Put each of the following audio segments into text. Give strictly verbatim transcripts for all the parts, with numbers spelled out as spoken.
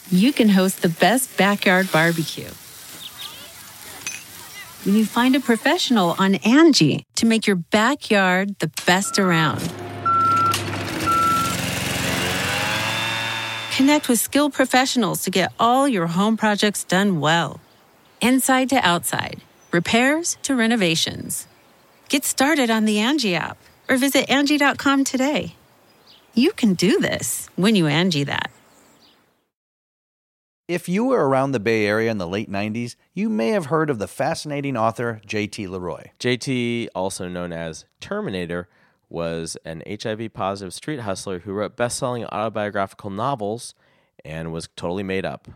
you can host the best backyard barbecue. When you find a professional on Angie to make your backyard the best around. Connect with skilled professionals to get all your home projects done well. Inside to outside, repairs to renovations. Get started on the Angie app or visit Angie dot com today. You can do this when you Angie that. If you were around the Bay Area in the late nineties, you may have heard of the fascinating author J T Leroy. J T, also known as Terminator, was an H I V-positive street hustler who wrote best-selling autobiographical novels and was totally made up.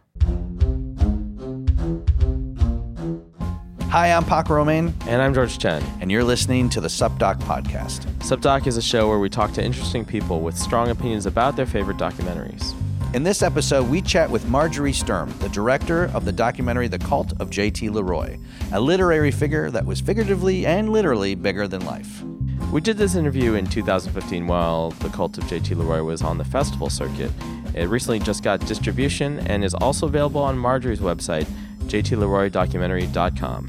Hi, I'm Paco Romain. And I'm George Chen. And you're listening to the SupDoc Podcast. SupDoc is a show where we talk to interesting people with strong opinions about their favorite documentaries. In this episode, we chat with Marjorie Sturm, the director of the documentary The Cult of J T Leroy, a literary figure that was figuratively and literally bigger than life. We did this interview in two thousand fifteen while The Cult of J T Leroy was on the festival circuit. It recently just got distribution and is also available on Marjorie's website, j t leroy documentary dot com.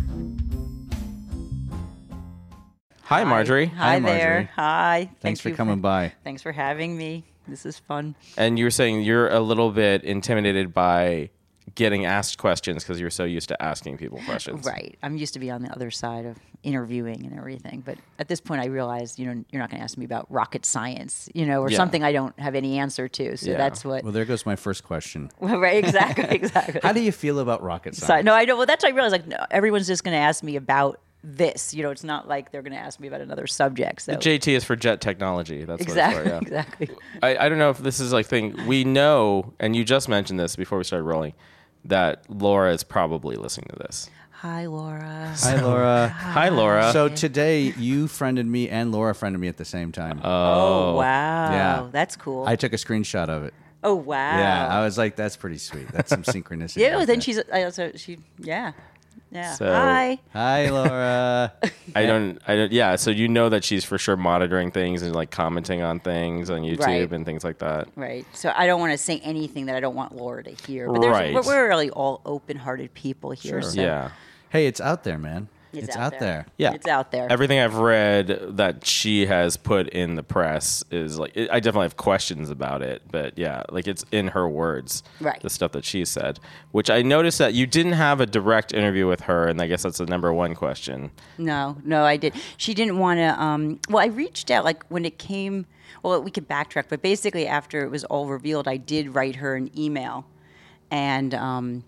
Hi, Marjorie. Hi, Hi there. Marjorie. Hi. Thanks Thank for you coming by. Thanks for having me. This is fun. And you were saying you're a little bit intimidated by getting asked questions because you're so used to asking people questions. Right. I'm used to be on the other side of interviewing and everything. But at this point, I realized, you know, you're not going to ask me about rocket science, you know, or Yeah. something I don't have any answer to. So Yeah. that's what. Well, there goes my first question. Well, right. Exactly. Exactly. How do you feel about rocket So, science? no, I know. Well, that's what I realized. Like, no, everyone's just going to ask me about this. You know, it's not like they're going to ask me about another subject. So J T is for jet technology. That's exactly. what it's for, yeah. Exactly. I, I don't know if this is like thing we know, and you just mentioned this before we started rolling, that Laura is probably listening to this. Hi, Laura. Hi, Laura. Hi, Laura. So today, you friended me and Laura friended me at the same time. Oh, wow. Yeah. That's cool. I took a screenshot of it. oh, wow. Yeah, I was like, that's pretty sweet. That's some synchronicity. Yeah, right then there. she's I also she yeah. Yeah. So- Hi. Hi, Laura. I don't, I don't, yeah. So you know that she's for sure monitoring things and like commenting on things on YouTube Right. and things like that. Right. So I don't want to say anything that I don't want Laura to hear. But there's, Right. we're, we're really all open-hearted people here. So Yeah. Hey, it's out there, man. It's, It's, out, out there. there. Yeah. It's out there. Everything I've read that she has put in the press is like, I definitely have questions about it, but yeah, like it's in her words, Right. the stuff that she said, which I noticed that you didn't have a direct interview with her. And I guess that's the number one question. No, no, I did. She didn't want to. Um, well, I reached out like when it came. Well, we could backtrack, but basically after it was all revealed, I did write her an email, and um,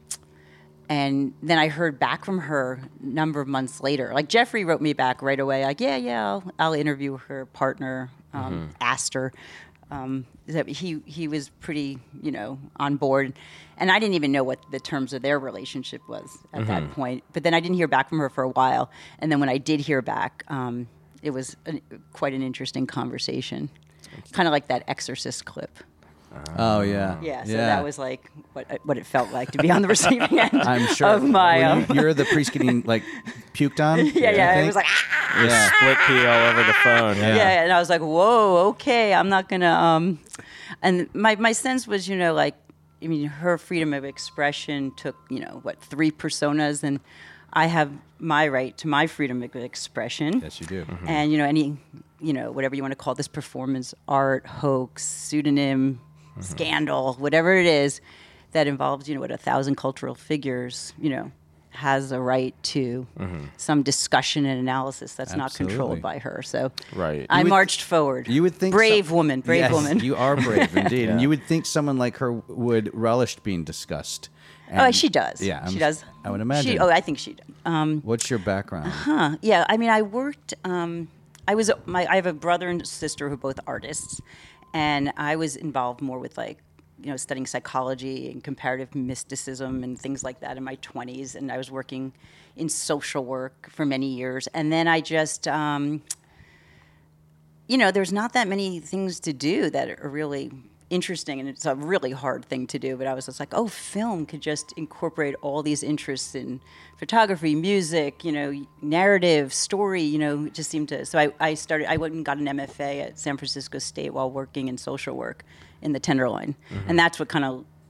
and then I heard back from her a number of months later. Like Jeffrey wrote me back right away, like, yeah, yeah, I'll, I'll interview her partner, um, Aster. Um, that he he was pretty, you know, on board, and I didn't even know what the terms of their relationship was at that point. But then I didn't hear back from her for a while, and then when I did hear back, um, it was a, quite an interesting conversation, kind of like that Exorcist clip. Oh, yeah. Yeah, so that was like what what it felt like to be on the receiving end I'm sure. of my. Were Um, you, you're the priest getting, like, puked on? yeah, you yeah, it think? was like. Ah! Yeah. Split pee all over the phone. Yeah. Yeah, and I was like, whoa, okay, I'm not gonna. Um, and my my sense was, you know, like, I mean, her freedom of expression took, you know, what three personas, and I have my right to my freedom of expression. Yes, you do. And you know, any, you know, whatever you want to call this performance art, hoax, pseudonym, scandal, whatever it is that involves, you know, what a thousand cultural figures, you know, has a right to some discussion and analysis that's not Absolutely. controlled by her. So Right. I You would- marched forward. You would think brave some- woman, brave Yes, woman. You are brave indeed, and Yeah. you would think someone like her would relish being discussed. Oh, And- she does. Yeah, I'm- she does. I would imagine. She, oh, I think she does. Um, What's your background? Huh. Yeah. I mean, I worked. Um, I was. My. I have a brother and sister who are both artists, and I was involved more with like, you know, studying psychology and comparative mysticism and things like that in my twenties. And I was working in social work for many years, and then I just. Um, you know, there's not that many things to do that are really interesting, and it's a really hard thing to do. But I was just like, oh, film could just incorporate all these interests in photography, music, you know, narrative, story. You know, it just seemed to. So I, I started. I went and got an M F A at San Francisco State while working in social work in the Tenderloin, and that's what kind of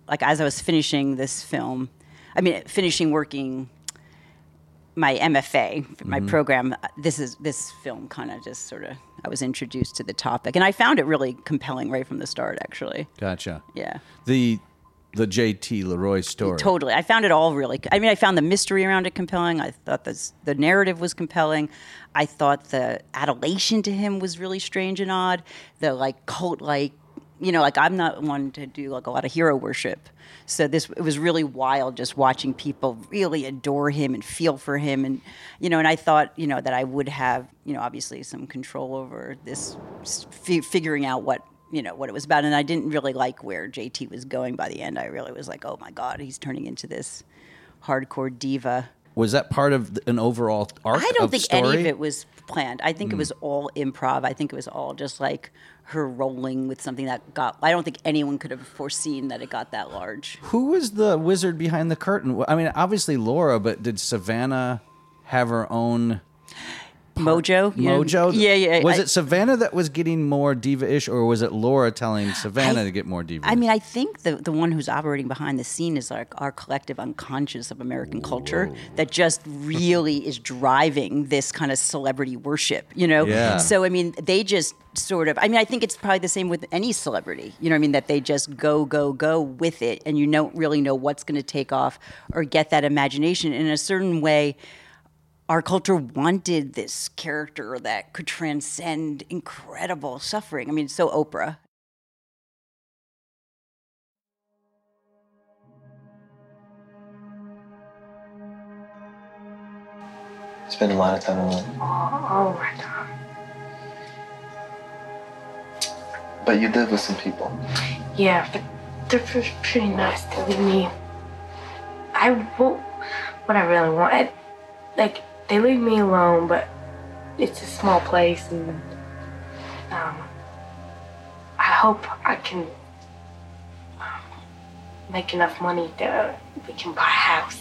like as I was finishing this film, I mean, finishing working my M F A, my mm-hmm. program, this is this film kind of just sort of, I was introduced to the topic. And I found it really compelling right from the start, actually. Gotcha. Yeah. The the J T Leroy story. Totally. I found it all really, I mean, I found the mystery around it compelling. I thought this, the narrative was compelling. I thought the adulation to him was really strange and odd. The like cult-like, you know, like I'm not one to do like a lot of hero worship. So this, it was really wild just watching people really adore him and feel for him. And, you know, and I thought, you know, that I would have, you know, obviously some control over this, f- figuring out what, you know, what it was about. And I didn't really like where J T was going by the end. I really was like, oh my God, he's turning into this hardcore diva. Was that part of an overall arc I don't of think story? any of it was planned. I think mm. it was all improv. I think it was all just like her rolling with something that got, I don't think anyone could have foreseen that it got that large. Who was the wizard behind the curtain? I mean, obviously Laura, but did Savannah have her own... Mojo? Mojo? Yeah, yeah. Was I, it Savannah that was getting more diva-ish, or was it Laura telling Savannah I, to get more diva-ish? I mean, I think the the one who's operating behind the scene is like our collective unconscious of American Whoa. culture that just really is driving this kind of celebrity worship, you know? Yeah. So, I mean, they just sort of, I mean, I think it's probably the same with any celebrity, you know what I mean? That they just go, go, go with it, and you don't really know what's going to take off or get that imagination in a certain way. Our culture wanted this character that could transcend incredible suffering. I mean, so Oprah. Spend a lot of time alone. Oh, all my time. But you live with some people. Yeah, but they're pretty nice to leave me. I will, what I really want, I, like, they leave me alone, but it's a small place, and um, I hope I can um, make enough money that we can buy a house.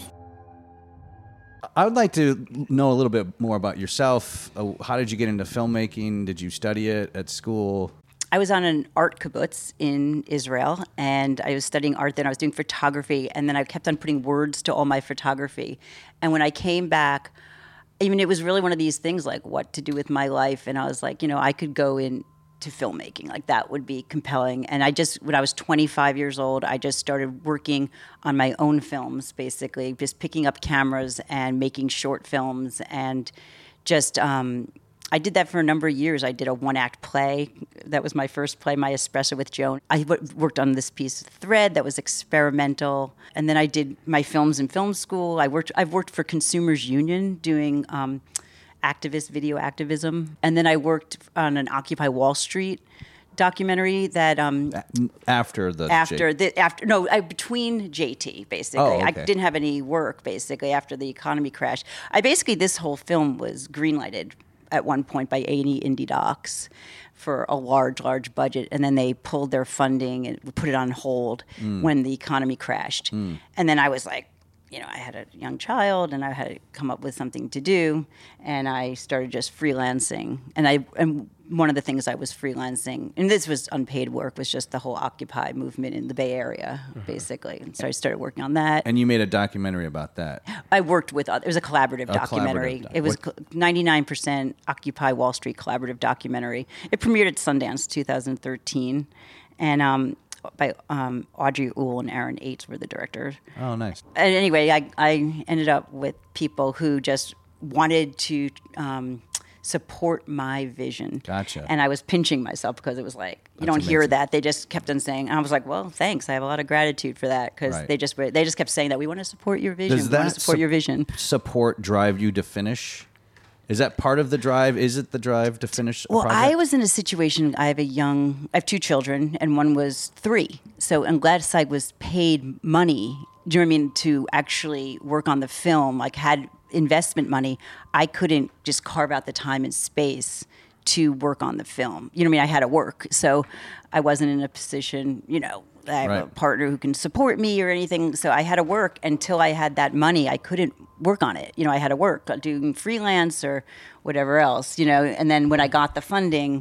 I would like to know a little bit more about yourself. Uh, how did you get into filmmaking? Did you study it at school? I was on an art kibbutz in Israel, and I was studying art then. I was doing photography, and then I kept on putting words to all my photography. And when I came back, I mean, it was really one of these things like what to do with my life. And I was like, you know, I could go into filmmaking. Like that would be compelling. And I just, when I was twenty-five years old, I just started working on my own films, basically, just picking up cameras and making short films. And just, um, I did that for a number of years. I did a one-act play. That was my first play, My Espresso with Joan. I w- worked on this piece of thread that was experimental. And then I did my films in film school. I worked, I've worked for Consumers Union doing um, activist video activism. And then I worked on an Occupy Wall Street documentary that um, after the after J- the after no I, between J T basically. Oh, okay. I didn't have any work basically after the economy crashed. I basically this whole film was greenlighted at one point by A and E Indie Docs for a large, large budget, and then they pulled their funding and put it on hold mm. when the economy crashed. Mm. And then I was like, you know, I had a young child, and I had to come up with something to do, and I started just freelancing. And I and one of the things I was freelancing, and this was unpaid work, was just the whole Occupy movement in the Bay Area, mm-hmm. basically. And so I started working on that. And you made a documentary about that. I worked with, it was a collaborative a documentary. Collaborative doc- it was what? ninety-nine percent Occupy Wall Street collaborative documentary. It premiered at Sundance two thousand thirteen. And um, by um, Audrey Uhl and Aaron Aites were the directors. Oh, nice. And anyway, I, I ended up with people who just wanted to um, support my vision. Gotcha. And I was pinching myself because it was like, you That's don't amazing. hear that. They just kept on saying, and I was like, well, thanks. I have a lot of gratitude for that because right. they just they just kept saying that we want to support your vision. Does we that want to support su- your vision. support drive you to finish? Is that part of the drive? Is it the drive to finish a Well, project? I was in a situation, I have a young, I have two children, and one was three. So I'm glad I was paid money, do you know what I mean, to actually work on the film, like had investment money. I couldn't just carve out the time and space to work on the film. You know what I mean? I had to work. So I wasn't in a position, you know, I have Right. a partner who can support me or anything. So I had to work until I had that money. I couldn't work on it. You know, I had to work doing freelance or whatever else, you know. And then when I got the funding,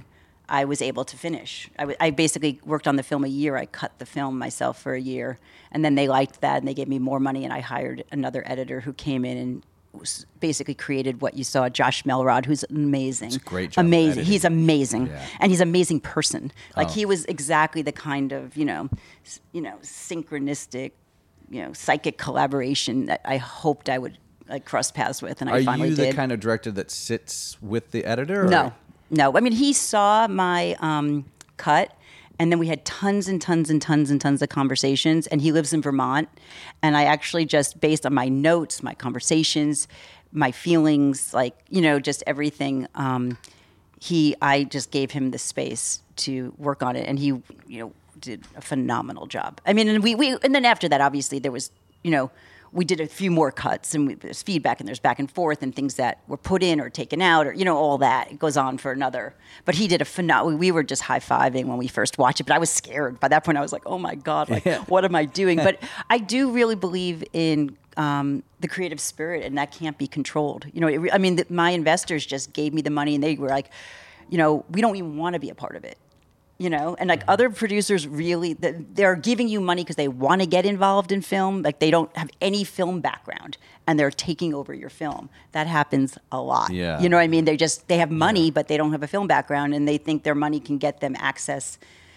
I was able to finish. I, w- I basically worked on the film a year. I cut the film myself for a year, and then they liked that, and they gave me more money, and I hired another editor who came in and was basically created what you saw, Josh Melrod, who's amazing. It's a great job Amazing. editing. He's amazing. Yeah. And he's an amazing person. Like, Oh. he was exactly the kind of, you know, s- you know, synchronistic, you know, psychic collaboration that I hoped I would like cross paths with, and I Are finally you the did. kind of director that sits with the editor? Or? No, no. I mean, he saw my um, cut, and then we had tons and tons and tons and tons of conversations. And he lives in Vermont, and I actually just, based on my notes, my conversations, my feelings, like, you know, just everything. Um, he, I just gave him the space to work on it, and he, you know, did a phenomenal job. I mean, and we, we, and then after that, obviously, there was, you know. We did a few more cuts, and we, there's feedback, and there's back and forth, and things that were put in or taken out, or, you know, all that. It goes on for another. But he did a phenomenal. We were just high fiving when we first watched it, but I was scared. By that point, I was like, "Oh my God, like, what am I doing?" But I do really believe in um, the creative spirit, and that can't be controlled. You know, it, re- I mean, the, my investors just gave me the money, and they were like, you know, we don't even want to be a part of it. You know, and like other producers really, they're giving you money because they want to get involved in film. Like, they don't have any film background, and they're taking over your film. That happens a lot. Yeah. You know what I mean? They just, they have money, but they don't have a film background, and they think their money can get them access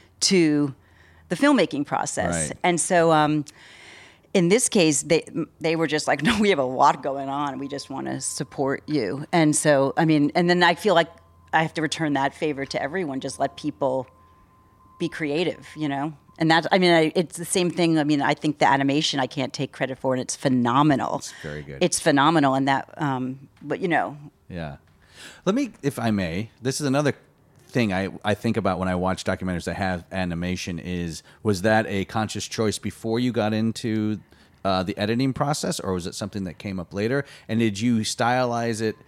to the filmmaking process. Right. And so, um, in this case, they they were just like, no, we have a lot going on. We just want to support you. And so, I mean, and then I feel like I have to return that favor to everyone. Just let people be creative, you know? And that, I mean, I, it's the same thing. I mean, I think the animation I can't take credit for, and it's phenomenal. It's very good. It's phenomenal. And that, um, but you know. Yeah. Let me, if I may, this is another thing I, I think about when I watch documentaries that have animation is, was that a conscious choice before you got into uh, the editing process, or was it something that came up later? And did you stylize it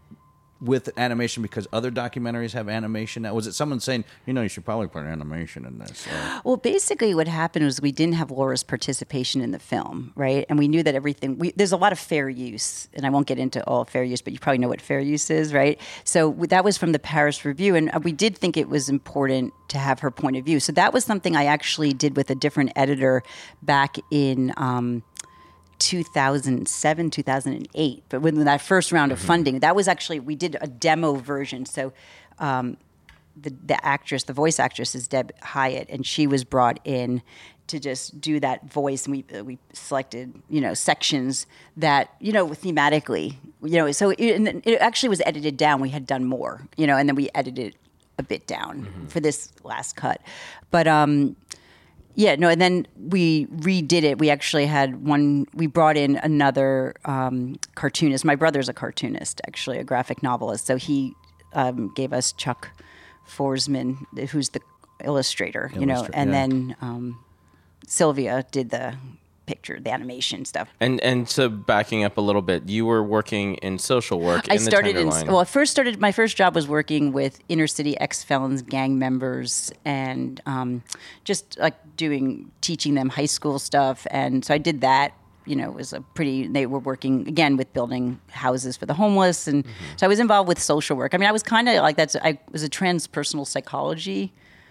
with animation because other documentaries have animation? Was it someone saying, you know, you should probably put animation in this? Or... Well, basically what happened was we didn't have Laura's participation in the film, right? And we knew that everything, we, there's a lot of fair use, and I won't get into all fair use, but you probably know what fair use is, right? So that was from the Paris Review, and we did think it was important to have her point of view. So that was something I actually did with a different editor back in um, two thousand seven, two thousand eight. But when that first round of funding, that was actually, we did a demo version. So um, the, the actress, the voice actress is Deb Hyatt, and she was brought in to just do that voice. And we, uh, we selected, you know, sections that, you know, thematically, you know, so it, and it actually was edited down. We had done more, you know, and then we edited a bit down mm-hmm. for this last cut. But, um, yeah, no, and then we redid it. We actually had one, we brought in another um, cartoonist. My brother's a cartoonist, actually, a graphic novelist. So he um, gave us Chuck Forsman, who's the illustrator, you know, Illustra- and yeah. then um, Sylvia did the picture, the animation stuff. And and so backing up a little bit, you were working in social work. I in started the in Tenderloin. well. I first started. My first job was working with inner city ex felons, gang members, and um, just like doing teaching them high school stuff. And so I did that. You know, it was a pretty. They were working again with building houses for the homeless, and mm-hmm. so I was involved with social work. I mean, I was kind of like that's. I was a transpersonal psychology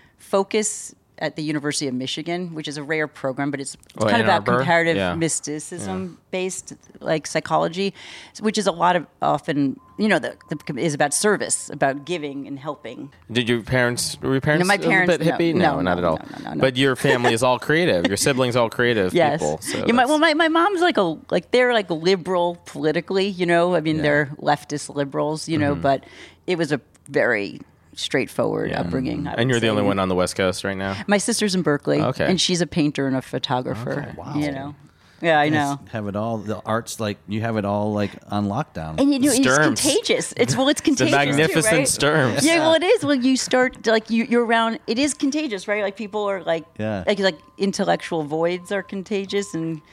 focus at the University of Michigan, which is a rare program, but it's, it's oh, kind of Ann about Arbor? comparative yeah. mysticism-based, like psychology, which is a lot of often, you know, the, the is about service, about giving and helping. Did your parents, were your parents, No, my parents- a little bit hippie? no, No, no, not at no, all. no, no, no, no. But your family is all creative. Your siblings all creative Yes. people. So yeah, my, that's- well, my, my mom's like a like they're like liberal politically, you know. I mean, Yeah. they're leftist liberals, you know. Mm-hmm. But it was a very straightforward Yeah. upbringing. I And would you're the say. only one on the West Coast right now? My sister's in Berkeley, Okay. and she's a painter and a photographer. Okay. Wow. You know. Yeah, I know. Have it all, the arts, like, you have it all, like, on lockdown. And you know, it's Sturms. contagious. It's well, it's The contagious. magnificent too, right? Sturms. Yeah, well, it is. Well, you start like you, you're around. It is contagious, right? Like people are like, Yeah. like like intellectual voids are contagious, and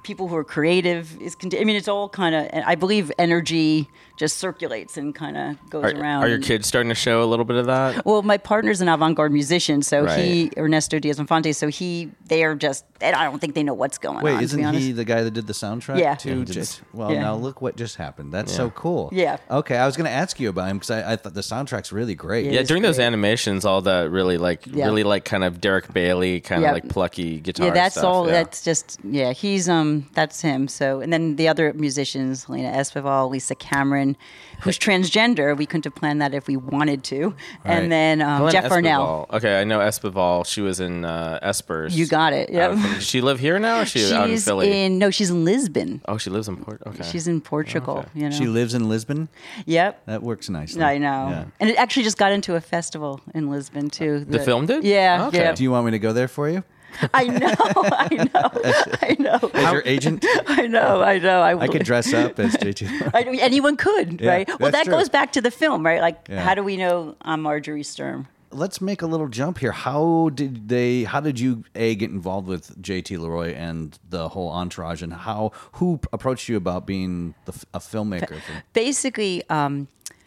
people who are creative is. Con- I mean, it's all kind of. I believe energy just circulates and kind of goes Are, around. are your and- kids starting to show a little bit of that? Well, my partner's an avant-garde musician, so Right. he Ernesto Diaz-Infante. So he, they are just. I don't think they know what's going Wait, on. to be isn't honest. he the guy that did the soundtrack Yeah. to Yeah, he did J- this- Well, Yeah. now look what just happened. That's Yeah. so cool. Yeah. Okay, I was going to ask you about him because I, I thought the soundtrack's really great. Yeah. Yeah, is during those great. animations, all that really like, Yeah. really like kind of Derek Bailey, kind of Yeah. like plucky guitar. Yeah, that's stuff. all. Yeah. That's just yeah. He's um. That's him. So and then the other musicians, Helena Esquivel, Lisa Cameron, who's transgender. We couldn't have planned that if we wanted to. Right. And then um, Helena Jeff Arnell. Esquivel. Okay, I know Esquivel. She was in uh, Espers. You got it. Yep. Out from- Does she live here now? Or is she out in She's Philly? in no. She's in Lisbon. Oh, she lives in Port. Okay. She's in Portugal. Okay. You know. She lives in Lisbon. Yep. That works nicely. I know. Yeah. And it actually just got into a festival in Lisbon too. The film did? Yeah. Okay. Yeah. Do you want me to go there for you? I know. I know. I know. As your agent? I know. I know. I, I could dress up as J T. I, anyone could, Yeah, right? Well, that's that true. goes back to the film, right? Like, Yeah. how do we know I'm Marjorie Sturm? Let's make a little jump here. How did they? How did you a get involved with J T Leroy and the whole entourage, and how who approached you about being the, f- a filmmaker? For, Basically, um,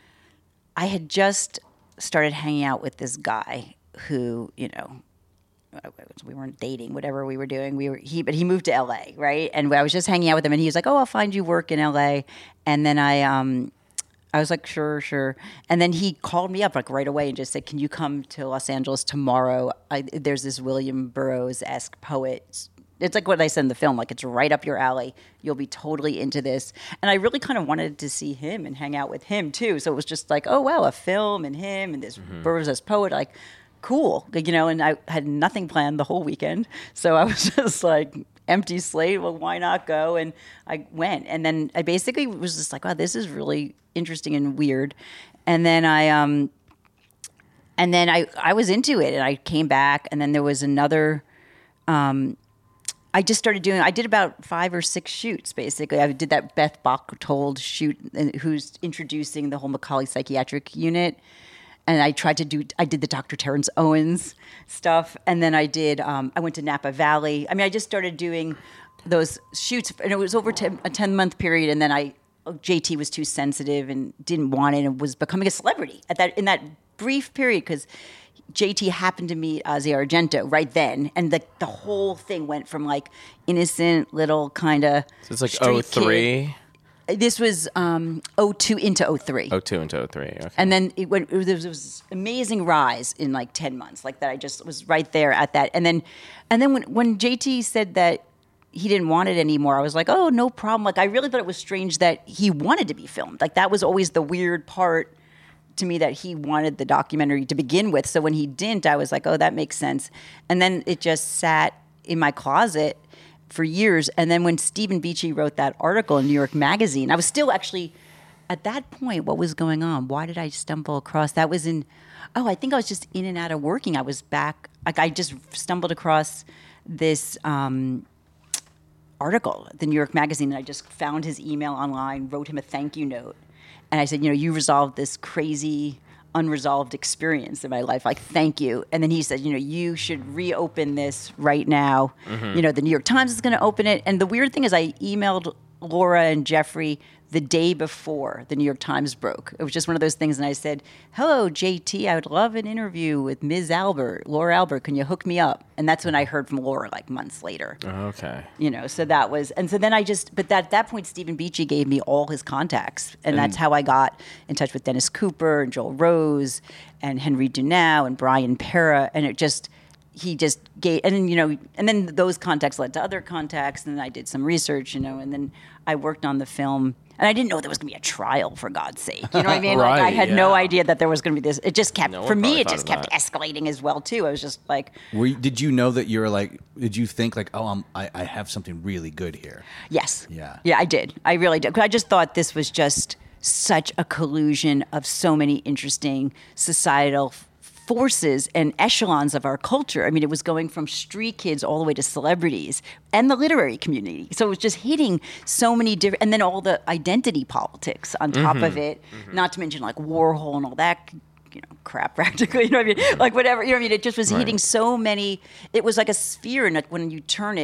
I had just started hanging out with this guy who, you know, we weren't dating, whatever we were doing. We were he, but he moved to L A, right? And I was just hanging out with him, and he was like, "Oh, I'll find you work in L A." And then I, um, I was like, "Sure, sure." And then he called me up like right away and just said, "Can you come to Los Angeles tomorrow? I, there's this William Burroughs-esque poet." It's like what I said in the film, like it's right up your alley. You'll be totally into this. And I really kind of wanted to see him and hang out with him too. So it was just like, oh wow, a film and him and this Mm-hmm. Burroughs as poet, like cool, like, you know. And I had nothing planned the whole weekend, so I was just like empty slate. Well, why not go? And I went, and then I basically was just like, wow, this is really interesting and weird. And then I um, and then I I was into it, and I came back, and then there was another. Um, I just started doing, I did about five or six shoots, basically. I did that Beth Bachtold shoot, uh, who's introducing the whole Macaulay Psychiatric Unit. And I tried to do, I did the Doctor Terrence Owens stuff. And then I did, um, I went to Napa Valley. I mean, I just started doing those shoots, and it was over ten, a ten-month period. And then I, J T was too sensitive and didn't want it and was becoming a celebrity at that in that brief period, because J T happened to meet Ozzy Argento right then, and the the whole thing went from like innocent little kind of. So it's like oh three, This was um, oh two into oh three. oh two into oh three. Okay. And then it went. It was, it was this amazing rise in like ten months, like that. I just was right there at that, and then, and then when when J T said that he didn't want it anymore, I was like, oh, no problem. Like I really thought it was strange that he wanted to be filmed. Like that was always the weird part to me, that he wanted the documentary to begin with. So when he didn't, I was like, oh, that makes sense. And then it just sat in my closet for years. And then when Stephen Beachy wrote that article in New York Magazine, I was still actually, at that point, what was going on? Why did I stumble across? That was in, oh, I think I was just in and out of working. I was back, like I just stumbled across this um, article, the New York Magazine, and I just found his email online, wrote him a thank you note. And I said, you know, you resolved this crazy, unresolved experience in my life. Like, thank you. And then he said, you know, you should reopen this right now. Mm-hmm. You know, the New York Times is going to open it. And the weird thing is I emailed Laura and Jeffrey the day before the New York Times broke. It was just one of those things. And I said, hello, J T, I would love an interview with Miz Albert, Laura Albert. Can you hook me up? And that's when I heard from Laura like months later. Okay. You know, so that was, and so then I just, but that, at that point, Stephen Beachy gave me all his contacts. And, and that's how I got in touch with Dennis Cooper and Joel Rose and Henry Dunau and Brian Pera. And it just, he just gave, and then, you know, and then those contacts led to other contacts. And then I did some research, you know, and then I worked on the film. And I didn't know there was going to be a trial, for God's sake. You know what I mean? Right, like I had no yeah. idea that there was going to be this. It just kept, No for one me, probably it thought just of kept that. escalating as well, too. I was just like, Were you, did you know that you're like? Did you think like, oh, I'm, I, I have something really good here? yes. Yeah. Yeah, I did. I really did. 'Cause I just thought this was just such a collusion of so many interesting societal f- forces and echelons of our culture. I mean, it was going from street kids all the way to celebrities and the literary community. So it was just hitting so many different, and then all the identity politics on top Mm-hmm. of it, not to mention like Warhol and all that, you know, crap practically, you know what I mean? Like whatever, you know what I mean? It just was Right. hitting so many, it was like a sphere, and like when you turn it,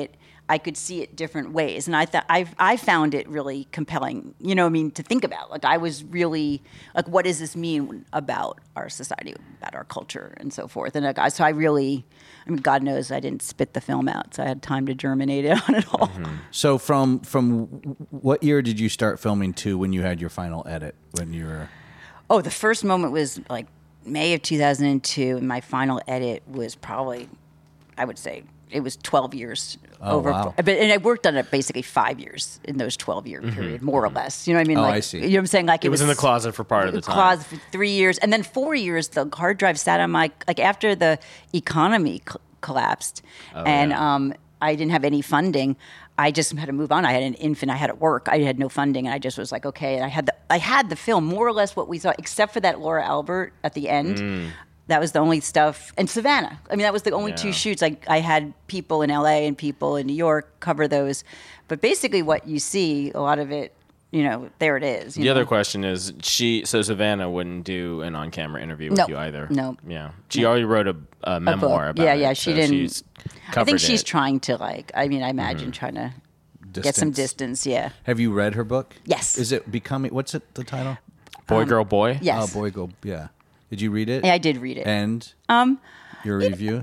I could see it different ways. And I thought I I found it really compelling, you know what I mean, to think about. Like I was really like, what does this mean about our society, about our culture and so forth. And like, I, so I really, I mean, God knows I didn't spit the film out, so I had time to germinate it on it all. Mm-hmm. So from from what year did you start filming to when you had your final edit? When you were Oh, the first moment was like May of two thousand two, and my final edit was probably, I would say, it was twelve years Oh, over. wow. But and I worked on it basically five years in those twelve year period, more or less. You know what I mean? Oh, like, I see. You know what I'm saying? Like It was in the closet for part of the time. Closet for three years, and then four years. The hard drive sat on my like after the economy co- collapsed, and yeah. um, I didn't have any funding. I just had to move on. I had an infant. I had to work. I had no funding, and I just was like, okay. And I had the I had the film more or less what we saw, except for that Laura Albert at the end. Mm. That was the only stuff. And Savannah. I mean, that was the only Yeah. two shoots. I I had people in L A and people in New York cover those. But basically, what you see, a lot of it, you know, there it is. You The know? other question is, she so Savannah wouldn't do an on-camera interview with No. you either. No. Yeah, she already wrote a, a A memoir book. about yeah, it. yeah. She so didn't. She's I covered think she's it. trying to like. I mean, I imagine trying to get some distance. Yeah. have you read her book? Yes. Is it becoming? What's it? The title? Boy, girl, boy. Yes. Oh, boy, go. Yeah. Did you read it? Yeah, I did read it. And um, your review.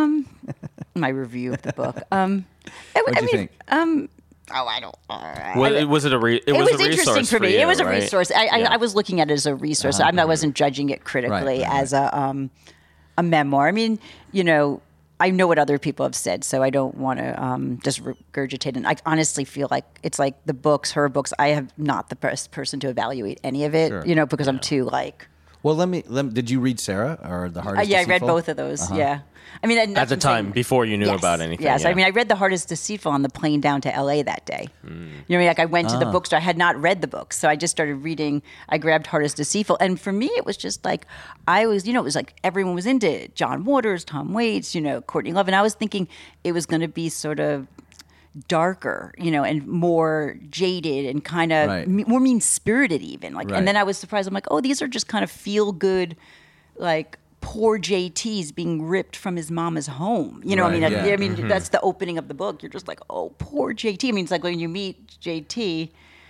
my review of the book. Um, I, What'd I you mean, think? Um, oh, I don't. Uh, Was, I, was it a re- it, it was, was a interesting resource for me. you, it was a right? resource. I, I, Yeah. I was looking at it as a resource. I'm, I wasn't judging it critically Right, right, as a um, a memoir. I mean, you know, I know what other people have said, so I don't want to um, just regurgitate. And I honestly feel like it's like the books, her books. I am not the best person to evaluate any of it, Sure. you know, because I'm too like. Well, let me. Let, did you read Sarah or the Uh, hardest? yeah, I read Deceitful? both of those. Yeah, I mean, and At the that's what I'm time, saying. before you knew Yes. about anything. Yes, yeah. I mean, I read The Hardest Deceitful on the plane down to L A that day. You know what I mean? Like, I went to the bookstore. I had not read the book, so I just started reading. I grabbed Hardest Deceitful. And for me, it was just like, I was, you know, it was like everyone was into it. John Waters, Tom Waits, you know, Courtney Love. And I was thinking it was going to be sort of darker, you know, and more jaded and kind of Right. me- more mean-spirited even. Like, Right. and then I was surprised. I'm like, oh, these are just kind of feel-good, like poor J T's being ripped from his mama's home. You know, what I mean, Right, I, yeah. I mean, that's the opening of the book. You're just like, oh, poor J T. I mean, it's like when you meet J T,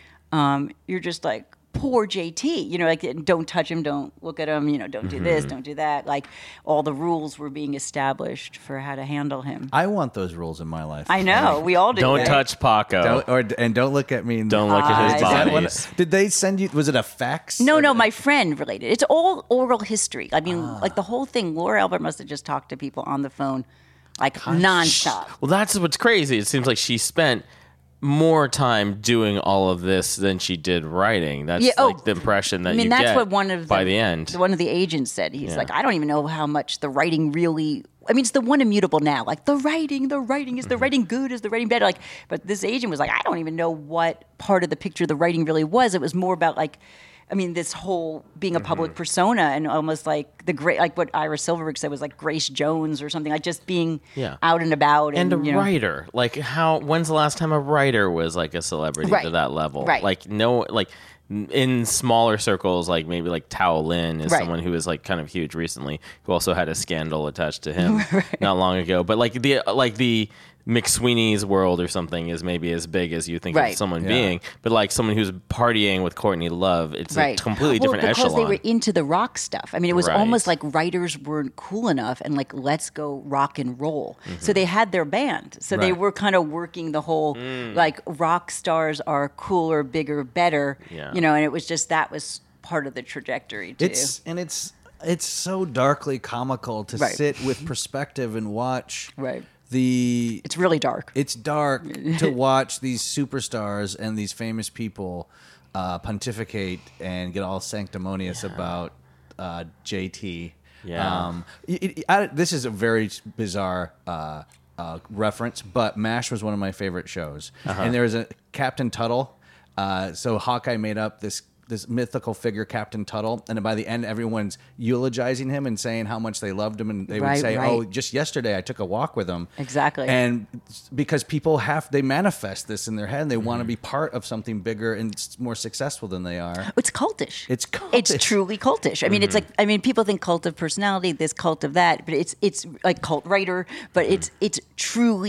um, you're just like, poor J T. You know, like don't touch him, don't look at him. You know, don't do this, don't do that. Like all the rules were being established for how to handle him. I want those rules in my life. I know, we all do. Don't right? touch Paco. Don't, or and don't look at me. In Don't look at his Eyes. Is that one- bodies. did they send you? Was it a fax? No, Or no, did- my friend related. It's all oral history. I mean, Ah. like the whole thing. Laura Albert must have just talked to people on the phone, like nonstop. Well, that's what's crazy. It seems like she spent more time doing all of this than she did writing. That's Yeah, oh, like the impression that I mean, you that's get what one of by the, the end. one of the agents said. He's Yeah. like, I don't even know how much the writing really. I mean, it's the one immutable now. Like the writing, the writing is the writing good, is the writing better. Like, but this agent was like, I don't even know what part of the picture the writing really was. It was more about like. I mean, this whole being a public Mm-hmm. persona and almost like the great, like what Ira Silverberg said was like Grace Jones or something, like just being Yeah. out and about. and And, a you know, writer, like how? When's the last time a writer was like a celebrity Right. to that level? Right. Like no, like n- in smaller circles, like maybe like Tao Lin is Right. someone who is like kind of huge recently, who also had a scandal attached to him not long ago. But like the like the McSweeney's world or something is maybe as big as you think Right. of someone Yeah. being, but like someone who's partying with Courtney Love, it's Right. a completely well, different because echelon. they were into the rock stuff. I mean, it was Right. almost like writers weren't cool enough and like, let's go rock and roll. So they had their band. So they Right. were kind of working the whole like rock stars are cooler, bigger, better. Yeah. You know, and it was just that was part of the trajectory too. It's and it's it's so darkly comical to Right. sit with perspective and watch. Right. The it's really dark. it's dark to watch these superstars and these famous people uh, pontificate and get all sanctimonious about uh, J T. Yeah. Um, it, it- I- this is a very bizarre uh, uh, reference, but MASH was one of my favorite shows, and there was a Captain Tuttle. Uh, so Hawkeye made up this. This mythical figure, Captain Tuttle, and by the end, everyone's eulogizing him and saying how much they loved him, and they would Right, say, right. "Oh, just yesterday I took a walk with him." Exactly. And because people have, they manifest this in their head, and they want to Mm-hmm. be part of something bigger and s- more successful than they are. It's cultish. It's It's cultish. truly cultish. I mean, it's Mm-hmm. like I mean, people think cult of personality, this cult of that, but it's it's like cult writer, but Mm-hmm. it's it's truly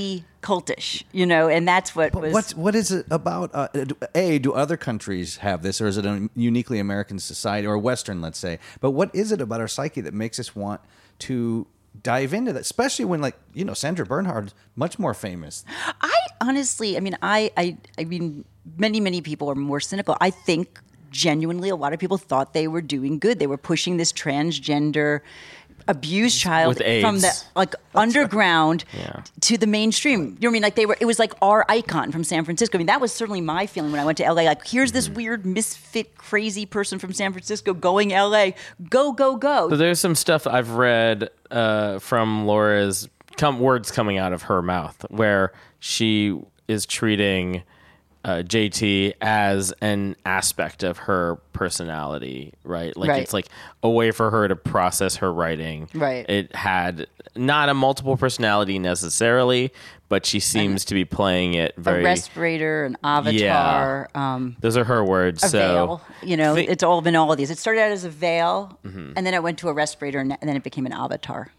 cultish, you know, and that's what But was. what what is it about? Uh, a, do other countries have this, or is it a uniquely American society or Western, let's say? But what is it about our psyche that makes us want to dive into that, especially when, like, you know, Sandra Bernhard's much more famous? I honestly, I mean, I, I, I mean, many, many people are more cynical. I think genuinely a lot of people thought they were doing good. They were pushing this transgender abused child With AIDS. from the like underground Yeah. to the mainstream. You know what I mean? Like they were, it was like our icon from San Francisco. I mean, that was certainly my feeling when I went to L A. Like, here's this weird misfit, crazy person from San Francisco going L A. Go, go, go. So there's some stuff I've read uh, from Laura's come, words coming out of her mouth where she is treating uh, J T as an aspect of her personality, right? Like Right. it's like a way for her to process her writing. Right. It had not a multiple personality necessarily, but she seems to be playing it very. a respirator, an avatar, um, Those are her words. a so veil. You know, thi- it's all been all of these. It started out as a veil, Mm-hmm. and then it went to a respirator, and and then it became an avatar.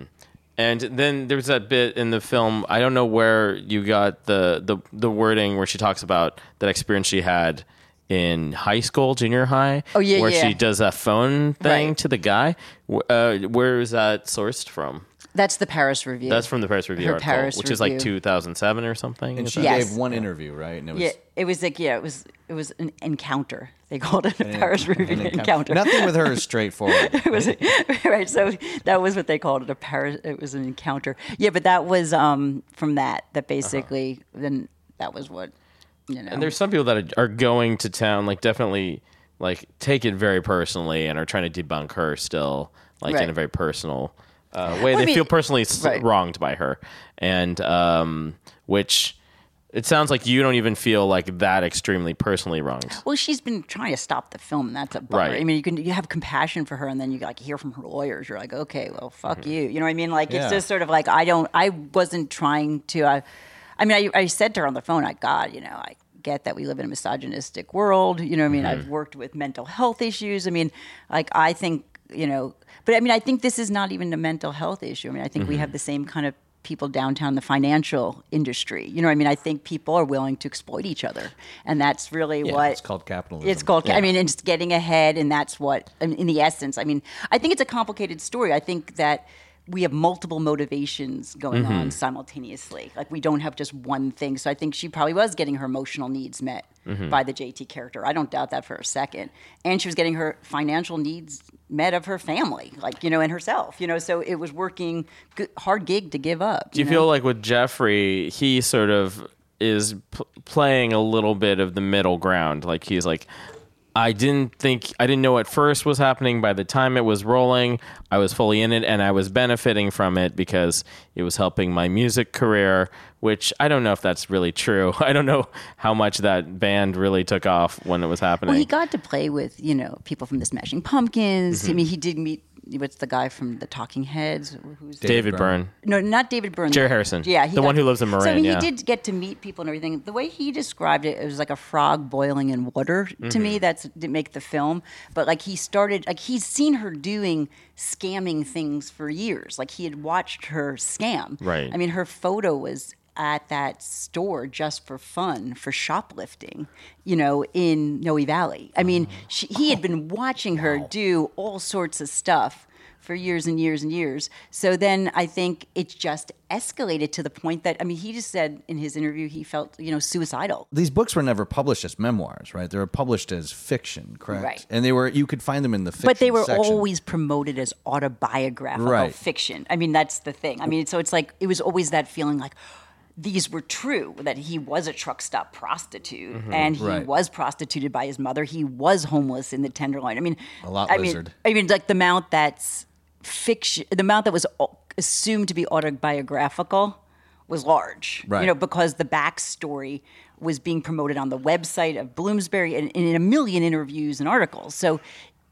And then there's that bit in the film. I don't know where you got the, the, the wording where she talks about that experience she had in high school, junior high. Oh, yeah, where yeah. she does a phone thing Right. to the guy. Wh- Uh, where is that sourced from? That's the Paris Review. That's from the Paris Review Her article, Paris which is like Review. two thousand seven or something. And Is she that- Yes. gave one interview, right? And it was Yeah, it was like yeah, it was it was an encounter. They called it a Paris Review an encounter. Nothing with her is straightforward. It was right. So that was what they called it. A Paris. It was an encounter. Yeah, but that was um, from that. That basically then that was what you know. And there's some people that are going to town, like definitely, like take it very personally and are trying to debunk her still, like in Right. a very personal uh, way. Well, I they mean- feel personally s- right. wronged by her, and um, which it sounds like you don't even feel like that extremely personally wronged. Well, she's been trying to stop the film, and that's a bummer. Right. I mean, you can you have compassion for her, and then you like hear from her lawyers. You're like, okay, well, fuck you. You know what I mean? Like Yeah. it's just sort of like I don't. I wasn't trying to. Uh, I mean, I, I said to her on the phone, I God, you know, I get that we live in a misogynistic world. You know what I mean? I've worked with mental health issues. I mean, like I think you know, but I mean, I think this is not even a mental health issue. I mean, I think we have the same kind of people downtown in the financial industry. You know what I mean? I think people are willing to exploit each other. And that's really Yeah, what it's called capitalism. It's called, Yeah. I mean, it's getting ahead. And that's what, I mean, in the essence, I mean, I think it's a complicated story. I think that we have multiple motivations going on simultaneously. Like we don't have just one thing. So I think she probably was getting her emotional needs met by the J T character. I don't doubt that for a second. And she was getting her financial needs met of her family, like, you know, and herself, you know, so it was working good, hard gig to give up. Do you know? feel like with Jeffrey, he sort of is p- playing a little bit of the middle ground? Like he's like, I didn't think, I didn't know what first was happening. By the time it was rolling, I was fully in it and I was benefiting from it because it was helping my music career, which I don't know if that's really true. I don't know how much that band really took off when it was happening. Well, he got to play with, you know, people from the Smashing Pumpkins. Mm-hmm. I mean, he did meet, what's the guy from the Talking Heads? Who's David Byrne. No, not David Byrne. Jerry Harrison. Yeah, he The got- one who lives in So I Marin, mean, yeah. he did get to meet people and everything. The way he described it, it was like a frog boiling in water to Mm-hmm. me. That's didn't make the film, but like he started, like he's seen her doing scamming things for years. Like he had watched her scam. Right. I mean, her photo was at that store just for fun, for shoplifting, you know, in Noe Valley. I mean, she, he had been watching her do all sorts of stuff for years and years and years. So then I think it just escalated to the point that, I mean, he just said in his interview he felt, you know, suicidal. These books were never published as memoirs, right? They were published as fiction, correct? Right. And they were you could find them in the fiction But they were section. always promoted as autobiographical Right. fiction. I mean, that's the thing. I mean, so it's like, it was always that feeling like, these were true, that he was a truck stop prostitute and he Right. was prostituted by his mother. He was homeless in the Tenderloin. I mean, A lot I lizard. mean, I mean, like the amount that's fiction, the amount that was au- assumed to be autobiographical was large, Right. you know, because the backstory was being promoted on the website of Bloomsbury and, and in a million interviews and articles. So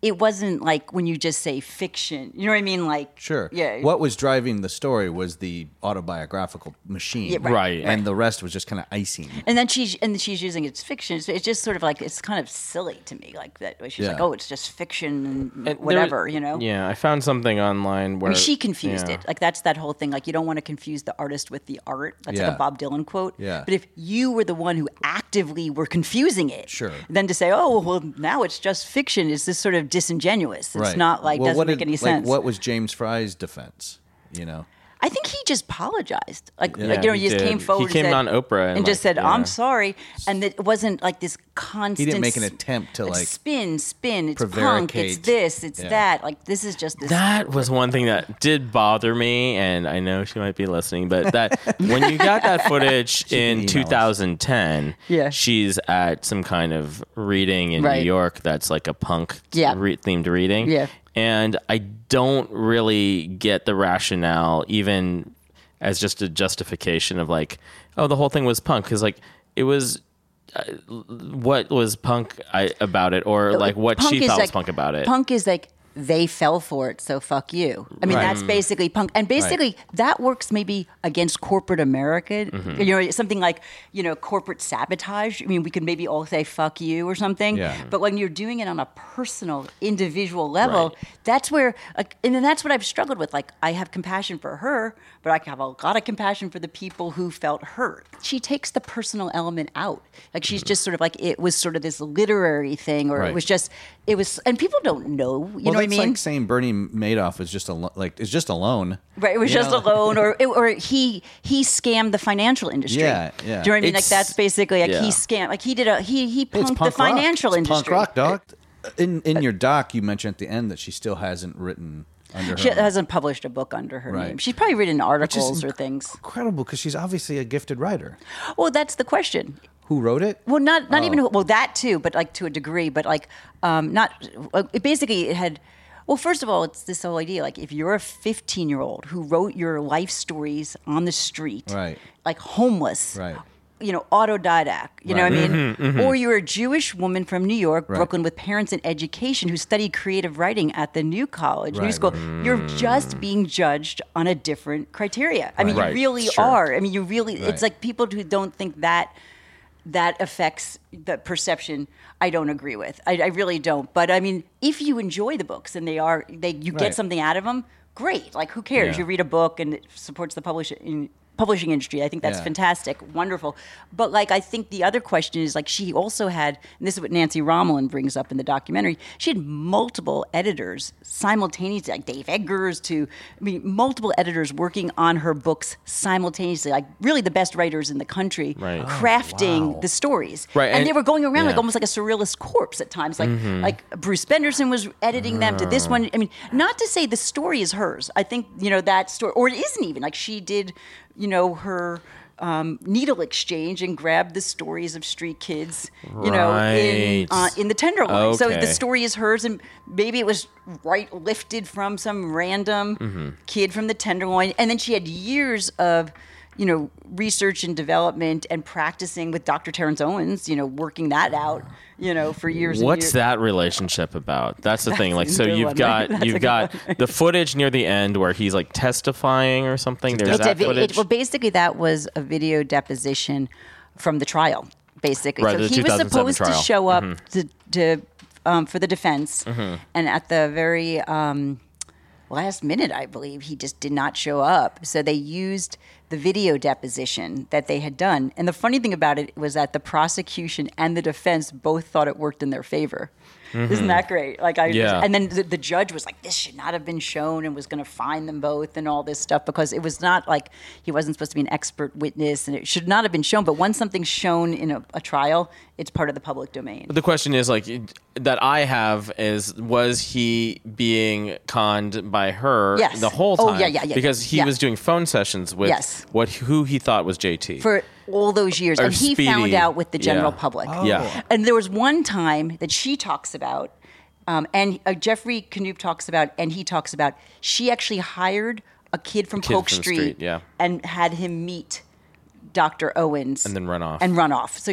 it wasn't like when you just say fiction. You know what I mean? Like Sure. Yeah. What was driving the story was the autobiographical machine. Yeah, right, Right. And the rest was just kind of icing. And then she's and she's using it's fiction. So it's just sort of like it's kind of silly to me, like that. Where she's Yeah. like, "Oh, it's just fiction and, And there- whatever," you know. Yeah, I found something online where I mean, she confused yeah. it. Like that's that whole thing. Like you don't want to confuse the artist with the art. That's Yeah. like a Bob Dylan quote. Yeah. But if you were the one who actively were confusing it, Sure. then to say, "Oh, well, now it's just fiction," is this sort of disingenuous. It's Right. not like Well, doesn't what make did- any like, sense. What was James Fry's defense? You know? I think he just apologized. Like, Yeah, like you know, he he, just did. came He forward. came and said, on Oprah and, and just like, said, "I'm yeah. sorry," and it wasn't like this constant. He didn't make an s- attempt to, like, spin, spin. It's punk. It's prevaricate. this. It's Yeah. that. Like this is just this. That was one thing that did bother me, and I know she might be listening, but that when you got that footage can in email us. two thousand ten, Yeah. she's at some kind of reading in Right. New York that's like a punk Yeah. re- themed reading. Yeah. And I don't really get the rationale, even as just a justification of like, oh, the whole thing was punk. Because like, it was. Uh, what was punk I, about it, or like what Punk she is thought was like- punk about it? Punk is like they fell for it, so fuck you. I mean, Right. that's basically punk, and basically that works maybe against corporate America. Mm-hmm. You know, something like you know corporate sabotage. I mean, we could maybe all say fuck you or something. Yeah. But when you're doing it on a personal, individual level, Right. that's where, like, and then that's what I've struggled with. Like, I have compassion for her, but I have a lot of compassion for the people who felt hurt. She takes the personal element out. Like, she's just sort of like it was sort of this literary thing, or Right. it was just it was, and people don't know. You Well, know what I that's mean? like saying Bernie Madoff is just al- like is just alone. Right, it was You just know? alone, or or he he scammed the financial industry. Yeah, yeah. Do you know what I mean? It's- like that's basically like yeah. he scammed, like he did a he he It's punked the punk rock. financial It's industry. Punk rock, dog. In in your doc, you mentioned at the end that she still hasn't written under She her own. hasn't published a book under her Right. name. She's probably written Which is articles or inc- things. Incredible, because she's obviously a gifted writer. Well, that's the question. Who wrote it? Well, not not Oh. even well that too, but like to a degree, but like um, not. uh, It basically it had. Well, first of all, it's this whole idea like if you're a fifteen year old who wrote your life stories on the street, Right. like homeless, Right. you know, autodidact, you know Right. what I mean? Or you're a Jewish woman from New York, Right. Brooklyn, with parents in education who studied creative writing at the New College, New Right, School. You're just being judged on a different criteria. I mean, Right. you really Sure. are. I mean, you really. Right. It's like people who don't think that that affects the perception. I don't agree with. I, I really don't. But I mean, if you enjoy the books and they are, they you get Right. something out of them, great. Like who cares? Yeah. You read a book and it supports the publishing publishing industry. I think that's Yeah. fantastic, wonderful. But like, I think the other question is like she also had, and this is what Nancy Romelin brings up in the documentary. She had multiple editors simultaneously, like Dave Eggers to, I mean, multiple editors working on her books simultaneously. Like really the best writers in the country, Right. Oh, crafting wow. the stories. Right, and, and- they were going around like yeah. almost like a surrealist corpse at times. Like like Bruce Benderson was editing them to this one. I mean, not to say the story is hers. I think you know that story, or it isn't even like she did. You know her. Um, needle exchange and grabbed the stories of street kids, you know, in Right. uh, in the Tenderloin. So Okay. the story is hers, and maybe it was right lifted from some random Mm-hmm. kid from the Tenderloin, and then she had years of, you know, research and development and practicing with Doctor Terrence Owens, you know, working that out, you know, for years. and What's years. that relationship about? That's the thing. Like, a so good you've one, got right? That's a you've good got one. the footage near the end where he's like testifying or something. There's It's a that vi- footage. It, well, basically, that was a video deposition from the trial. Basically, Right, so the he was two thousand seven supposed trial. to show up to, to um, for the defense, and at the very um, last minute, I believe, he just did not show up. So they used the video deposition that they had done. And the funny thing about it was that the prosecution and the defense both thought it worked in their favor. Isn't that great? Like I, Yeah. and then the, the judge was like, "This should not have been shown," and was going to fine them both and all this stuff because it was not like he wasn't supposed to be an expert witness, and it should not have been shown. But once something's shown in a, a trial, it's part of the public domain. But the question is like that I have is was he being conned by her Yes. the whole Oh, time? yeah, yeah, yeah, Because he yeah. was doing phone sessions with Yes. what who he thought was J T. For all those years, Or and he Speedy. found out with the general Yeah. public. Yeah. And there was one time that she talks about, um, and uh, Jeffrey Knoop talks about, and he talks about, she actually hired a kid from kid Polk from the Street, street, yeah. and had him meet Doctor Owens. And then run off. And run off. So she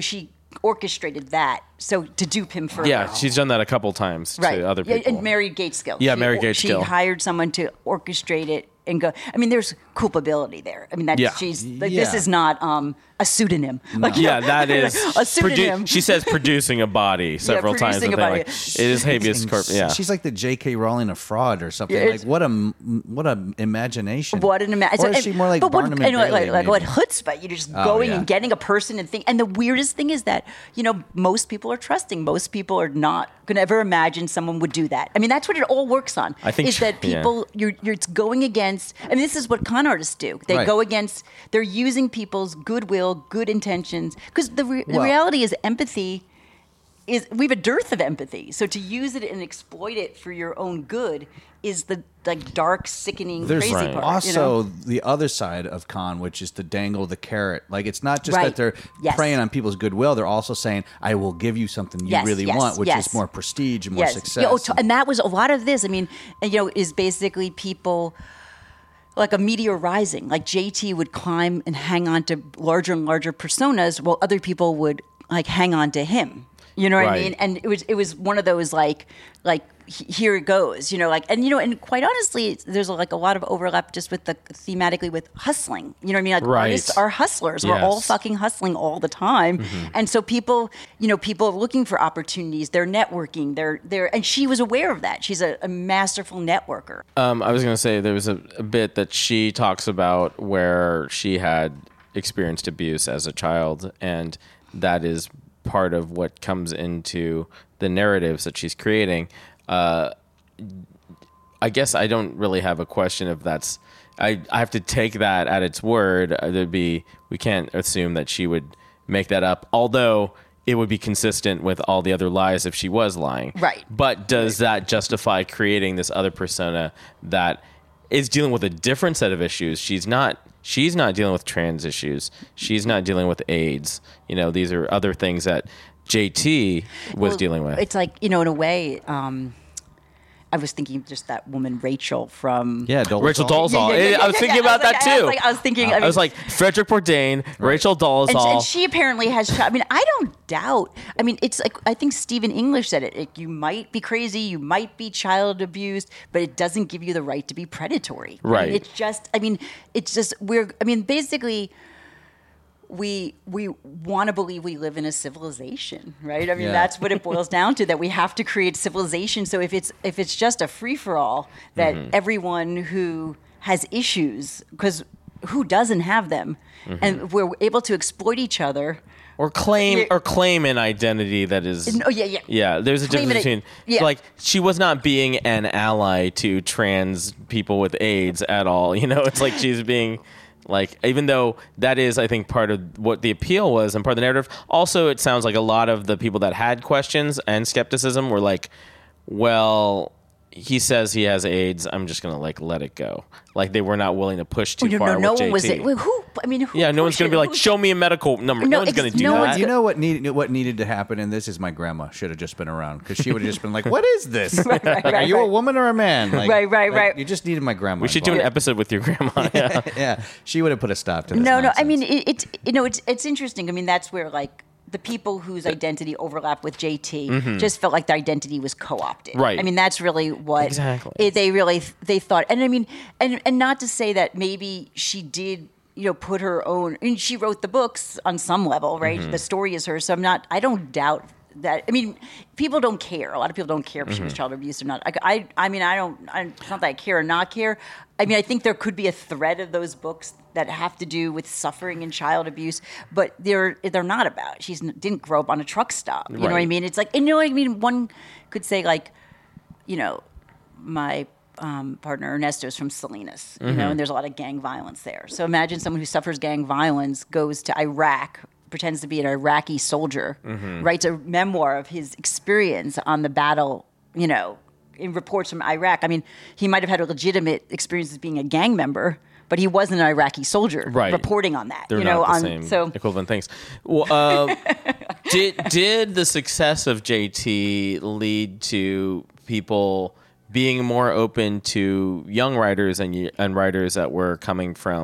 orchestrated that so to dupe him further. Yeah, she's done that a couple times right. to other Yeah, people. and married Gateskill. Yeah, She- Mary She Gateskill. hired someone to orchestrate it and go. I mean, there's culpability there. I mean, that Yeah. she's like, this Yeah. is not um, a pseudonym. Like, you Yeah, know, that is a pseudonym. produ- she says producing a body several times. producing a a thing, body. like, it is habeas corpus. Yeah, She's like the J K. Rowling of fraud or something. Yeah, like it's- what a what a imagination. What an imagine. Or is she more like but what, Barnum and and like, Bailey, like, like what maybe? chutzpah? You're just Oh, going yeah. and getting a person and think. And the weirdest thing is that you know most people are trusting. Most people are not going to ever imagine someone would do that. I mean, that's what it all works on. I think is tr- that yeah. people you're you're it's going against. I mean, this is what con artists do. They Right. go against. They're using people's goodwill, good intentions. Because the re- the Well- reality is empathy. Is we have a dearth of empathy. So to use it and exploit it for your own good is the like dark, sickening, There's crazy Right. part. also you know? the other side of con, which is to dangle the carrot. Like it's not just Right. that they're Yes. preying on people's goodwill; they're also saying, "I will give you something you Yes, really yes, want," which yes. is more prestige and more Yes. success. Yeah, oh, to- and that was a lot of this. I mean, and, you know, is basically people like a meteor rising. Like J T would climb and hang on to larger and larger personas, while other people would like hang on to him. You know what Right. I mean? And it was it was one of those like like he- here it goes. You know, like and you know, and quite honestly, there's like a lot of overlap just with the thematically with hustling. You know what I mean? Like Right. artists are hustlers. We're all Yes. fucking hustling all the time, and so people, you know, people are looking for opportunities. They're networking. They're they're, and she was aware of that. She's a, a masterful networker. Um, I was going to say there was a, a bit that she talks about where she had experienced abuse as a child, and that is part of what comes into the narratives that she's creating. Uh, I guess I don't really have a question if that's. I, I have to take that at its word. Uh, There'd be we can't assume that she would make that up, although it would be consistent with all the other lies if she was lying. Right. But does that justify creating this other persona that is dealing with a different set of issues? She's not. She's not dealing with trans issues. She's not dealing with AIDS. You know, these are other things that J T was Well, dealing with. It's like, you know, in a way, um, I was thinking of just that woman Rachel from yeah, Dolezal. Rachel Dolezal. Yeah, yeah, yeah, I was yeah, thinking yeah. about I was that like- I too. was like- I was thinking- I I was mean- like Frederick Bourdain, Rachel Dolezal. And, and she apparently has. I mean, I don't doubt. I mean, it's like I think Stephen English said it. Like, you might be crazy, you might be child abused, but it doesn't give you the right to be predatory. I mean, Right. it's just. I mean, it's just we're. I mean, basically. We we want to believe we live in a civilization, right? I mean, Yeah. that's what it boils down to. That we have to create civilization. So if it's if it's just a free for all, that Mm-hmm. everyone who has issues, because who doesn't have them, Mm-hmm. and we're able to exploit each other. or claim Yeah. or claim an identity that is. No, yeah, yeah. Yeah, there's a Claim difference it- between yeah. like she was not being an ally to trans people with AIDS at all. You know, it's like she's being. Like, even though that is, I think, part of what the appeal was and part of the narrative. Also, it sounds like a lot of the people that had questions and skepticism were like, well, he says he has AIDS. I'm just going to, like, let it go. Like, they were not willing to push too Oh, no, far no, no with one J T. was it. Well, who? I mean, who? Yeah, no one's going to be like, pushed it? show me a medical number. No, No, one's ex- going to do no that. one's You know what needed what needed to happen in this is my grandma should have just been around because she would have just been like, "What is this? right, Like, Are right, you a right. woman or a man?" Like, Right, right, like, right. You just needed my grandma. We should do an involved. episode with your grandma. Yeah. Yeah, she would have put a stop to this. No, no. I nonsense. mean, it, it's you know, it's it's interesting. I mean, that's where like the people whose identity overlap with J T just felt like their identity was co-opted. Mm-hmm. Right. I mean, that's really what Exactly. it- they really they thought. And I mean, and and not to say that maybe she did. You know, put her own. I mean, she wrote the books on some level, right? Mm-hmm. The story is hers, so I'm not. I don't doubt that. I mean, people don't care. A lot of people don't care if she was Mm-hmm. child abuse or not. I, I, I mean, I don't. I, it's not that I care or not care. I mean, I think there could be a thread of those books that have to do with suffering and child abuse, but they're they're not about. She didn't grow up on a truck stop. You know what I Right. mean? It's like, and you know what I mean. One could say like, you know, my um, partner Ernesto's from Salinas, you know, and there's a lot of gang violence there. So imagine someone who suffers gang violence goes to Iraq, pretends to be an Iraqi soldier, writes a memoir of his experience on the battle, you know, in reports from Iraq. I mean, he might have had a legitimate experience as being a gang member, but he wasn't an Iraqi soldier Right. reporting on that. They're you know, not the on same so equivalent things. Well, uh, did did the success of J T lead to people being more open to young writers and and writers that were coming from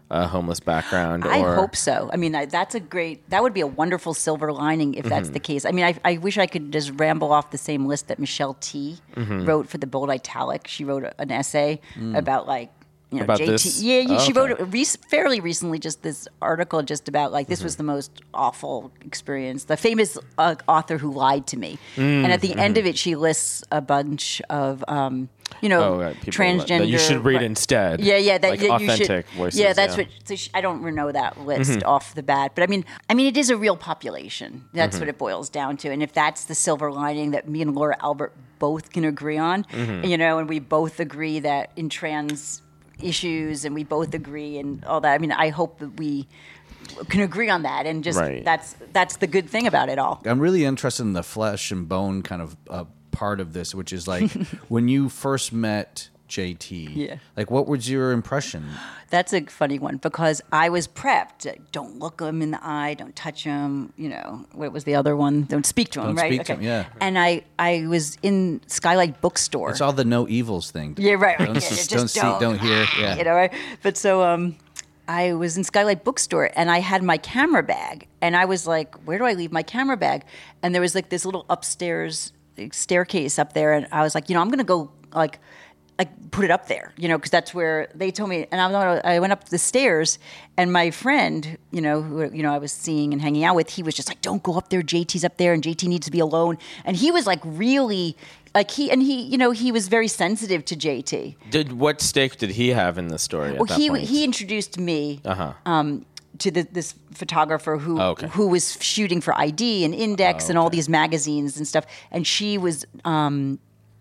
a homeless background? I or... hope so. I mean, I, that's a great, that would be a wonderful silver lining if that's Mm-hmm. the case. I mean, I, I wish I could just ramble off the same list that Michelle T Mm-hmm. wrote for the Bold Italic. She wrote a, an essay about like, you know, About J T. this? Yeah, yeah, Oh, she okay. wrote it rec- fairly recently, just this article just about like, this Mm-hmm. was the most awful experience. The famous uh, author who lied to me. And at the Mm-hmm. end of it, she lists a bunch of, um, you know, Oh, right. People transgender. that you should read right. instead. Yeah, yeah, that like yeah, you authentic should, voices. Yeah, that's yeah. what. So sh- I don't know that list Mm-hmm. off the bat, but I mean, I mean, it is a real population. That's Mm-hmm. what it boils down to. And if that's the silver lining that me and Laura Albert both can agree on, Mm-hmm. you know, and we both agree that in trans issues, and we both agree and all that. I mean, I hope that we can agree on that, and just Right. that's that's the good thing about it all. I'm really interested in the flesh and bone kind of uh, part of this, which is like when you first met J T. Yeah. Like, what was your impression? That's a funny one because I was prepped. Don't look him in the eye. Don't touch him. You know, what was the other one? Don't speak to him, Don't right? speak to him, yeah. And I, I was in Skylight Bookstore. It's all the no evils thing. Yeah, right. Don't, Yeah, just, just don't see, don't. don't hear. Yeah. You know, right? But so um, I was in Skylight Bookstore and I had my camera bag. And I was like, where do I leave my camera bag? And there was like this little upstairs staircase up there. And I was like, you know, I'm going to go like, like put it up there, you know, because that's where they told me. And I, I went up the stairs, and my friend, you know, who you know I was seeing and hanging out with, he was just like, "Don't go up there. J T's up there, and J T needs to be alone." And he was like, really, like he and he, you know, he was very sensitive to J T. Did what stake did he have in the story? At Well, that he point? he introduced me. Uh-huh. Um, to the, this photographer who Oh, okay. who was shooting for I D and Index Oh, and all okay. these magazines and stuff, and she was um,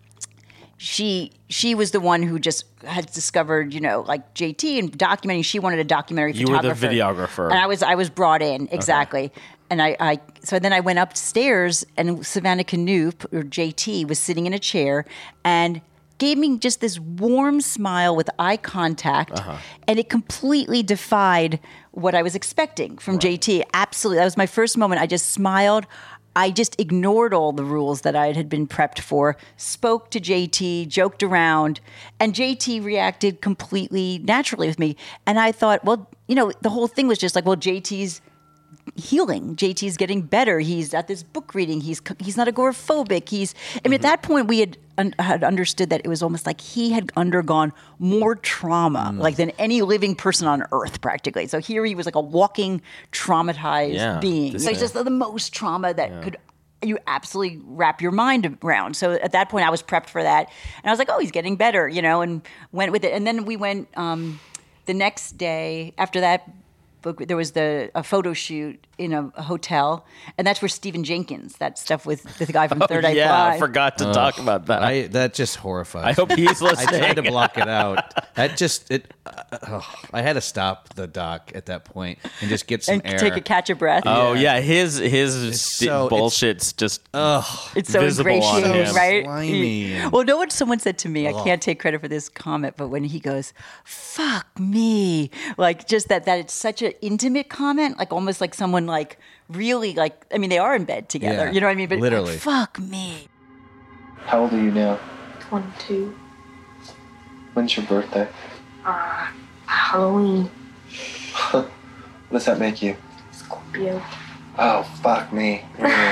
she she was the one who just had discovered, you know, like J T and documenting. She wanted a documentary You were the photographer. videographer. And I was I was brought in exactly. And I, I so then I went upstairs, and Savannah Canoop, or J T, was sitting in a chair and gave me just this warm smile with eye contact, Uh-huh. and it completely defied what I was expecting from J T. Absolutely, that was my first moment. I just smiled. I just ignored all the rules that I had been prepped for, spoke to J T, joked around, and J T reacted completely naturally with me. And I thought, well, you know, the whole thing was just like, well, J T's healing. J T's getting better. He's at this book reading. He's he's not agoraphobic. He's. I mean, at that point, we had un, had understood that it was almost like he had undergone more trauma, like than any living person on earth, practically. So here he was like a walking traumatized Yeah, being. this So it's is- just the most trauma that could you absolutely wrap your mind around. So at that point, I was prepped for that, and I was like, oh, he's getting better, you know, and went with it. And then we went um, the next day after that. Book, there was the a photo shoot in a, a hotel, and that's where Stephen Jenkins, that stuff with the guy from Third Eye yeah, Blind. I forgot to talk about that. I, I that just horrifies. hope he's I listening. tried to block it out. That just it. Uh, oh, I had to stop the doc at that point and just get some and air. take a catch a breath. Oh yeah, his his sti- so- it's- bullshit's just It's so visible on ingratiating, him. right? slimy. Well, know what someone said to me? I can't take credit for this comment, but when he goes, "Fuck me," like just that that it's such an intimate comment, like almost like someone like really like I mean they are in bed together, Yeah, you know what I mean? But literally. fuck me. How old are you now? twenty-two. When's your birthday? Uh, Halloween. What does that make you? Scorpio. Oh, fuck me. Really?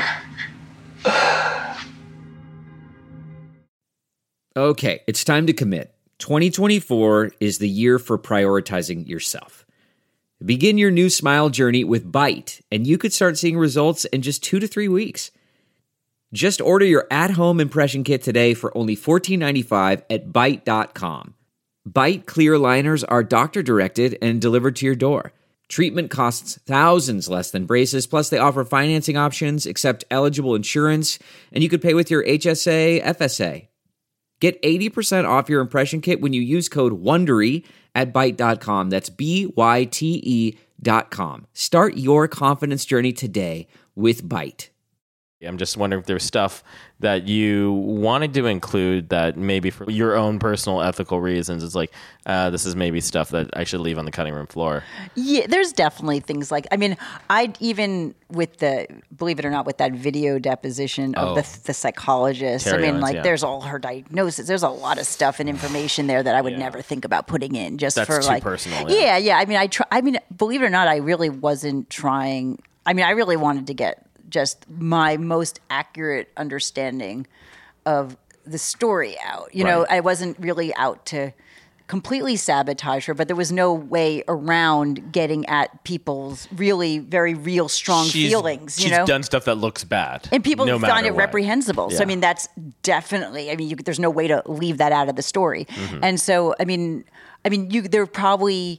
Okay, it's time to commit. twenty twenty-four is the year for prioritizing yourself. Begin your new smile journey with Byte, and you could start seeing results in just two to three weeks. Just order your at-home impression kit today for only fourteen ninety-five at Byte dot com. Byte clear liners are doctor-directed and delivered to your door. Treatment costs thousands less than braces, plus they offer financing options, accept eligible insurance, and you could pay with your H S A, F S A. Get eighty percent off your impression kit when you use code WONDERY at Byte dot com. That's B Y T E dot com. Start your confidence journey today with Byte. I'm just wondering if there's stuff that you wanted to include that maybe for your own personal ethical reasons, it's like, uh, this is maybe stuff that I should leave on the cutting room floor. Yeah, there's definitely things like, I mean, I'd even with the, believe it or not, with that video deposition of Oh. the, the psychologist, Terry I mean, Owens, like yeah. there's all her diagnosis. There's a lot of stuff and information there that I would Yeah. never think about putting in just That's for too like, personal, yeah. yeah, yeah. I mean, I try, I mean, believe it or not, I really wasn't trying. I mean, I really wanted to get just my most accurate understanding of the story out. You know, Right. I wasn't really out to completely sabotage her, but there was no way around getting at people's really very real, strong She's- feelings. You she's know, done stuff that looks bad. and people no find matter it what. reprehensible. So I Yeah. mean, that's definitely. I mean, you, there's no way to leave that out of the story. Mm-hmm. And so I mean, I mean, you there probably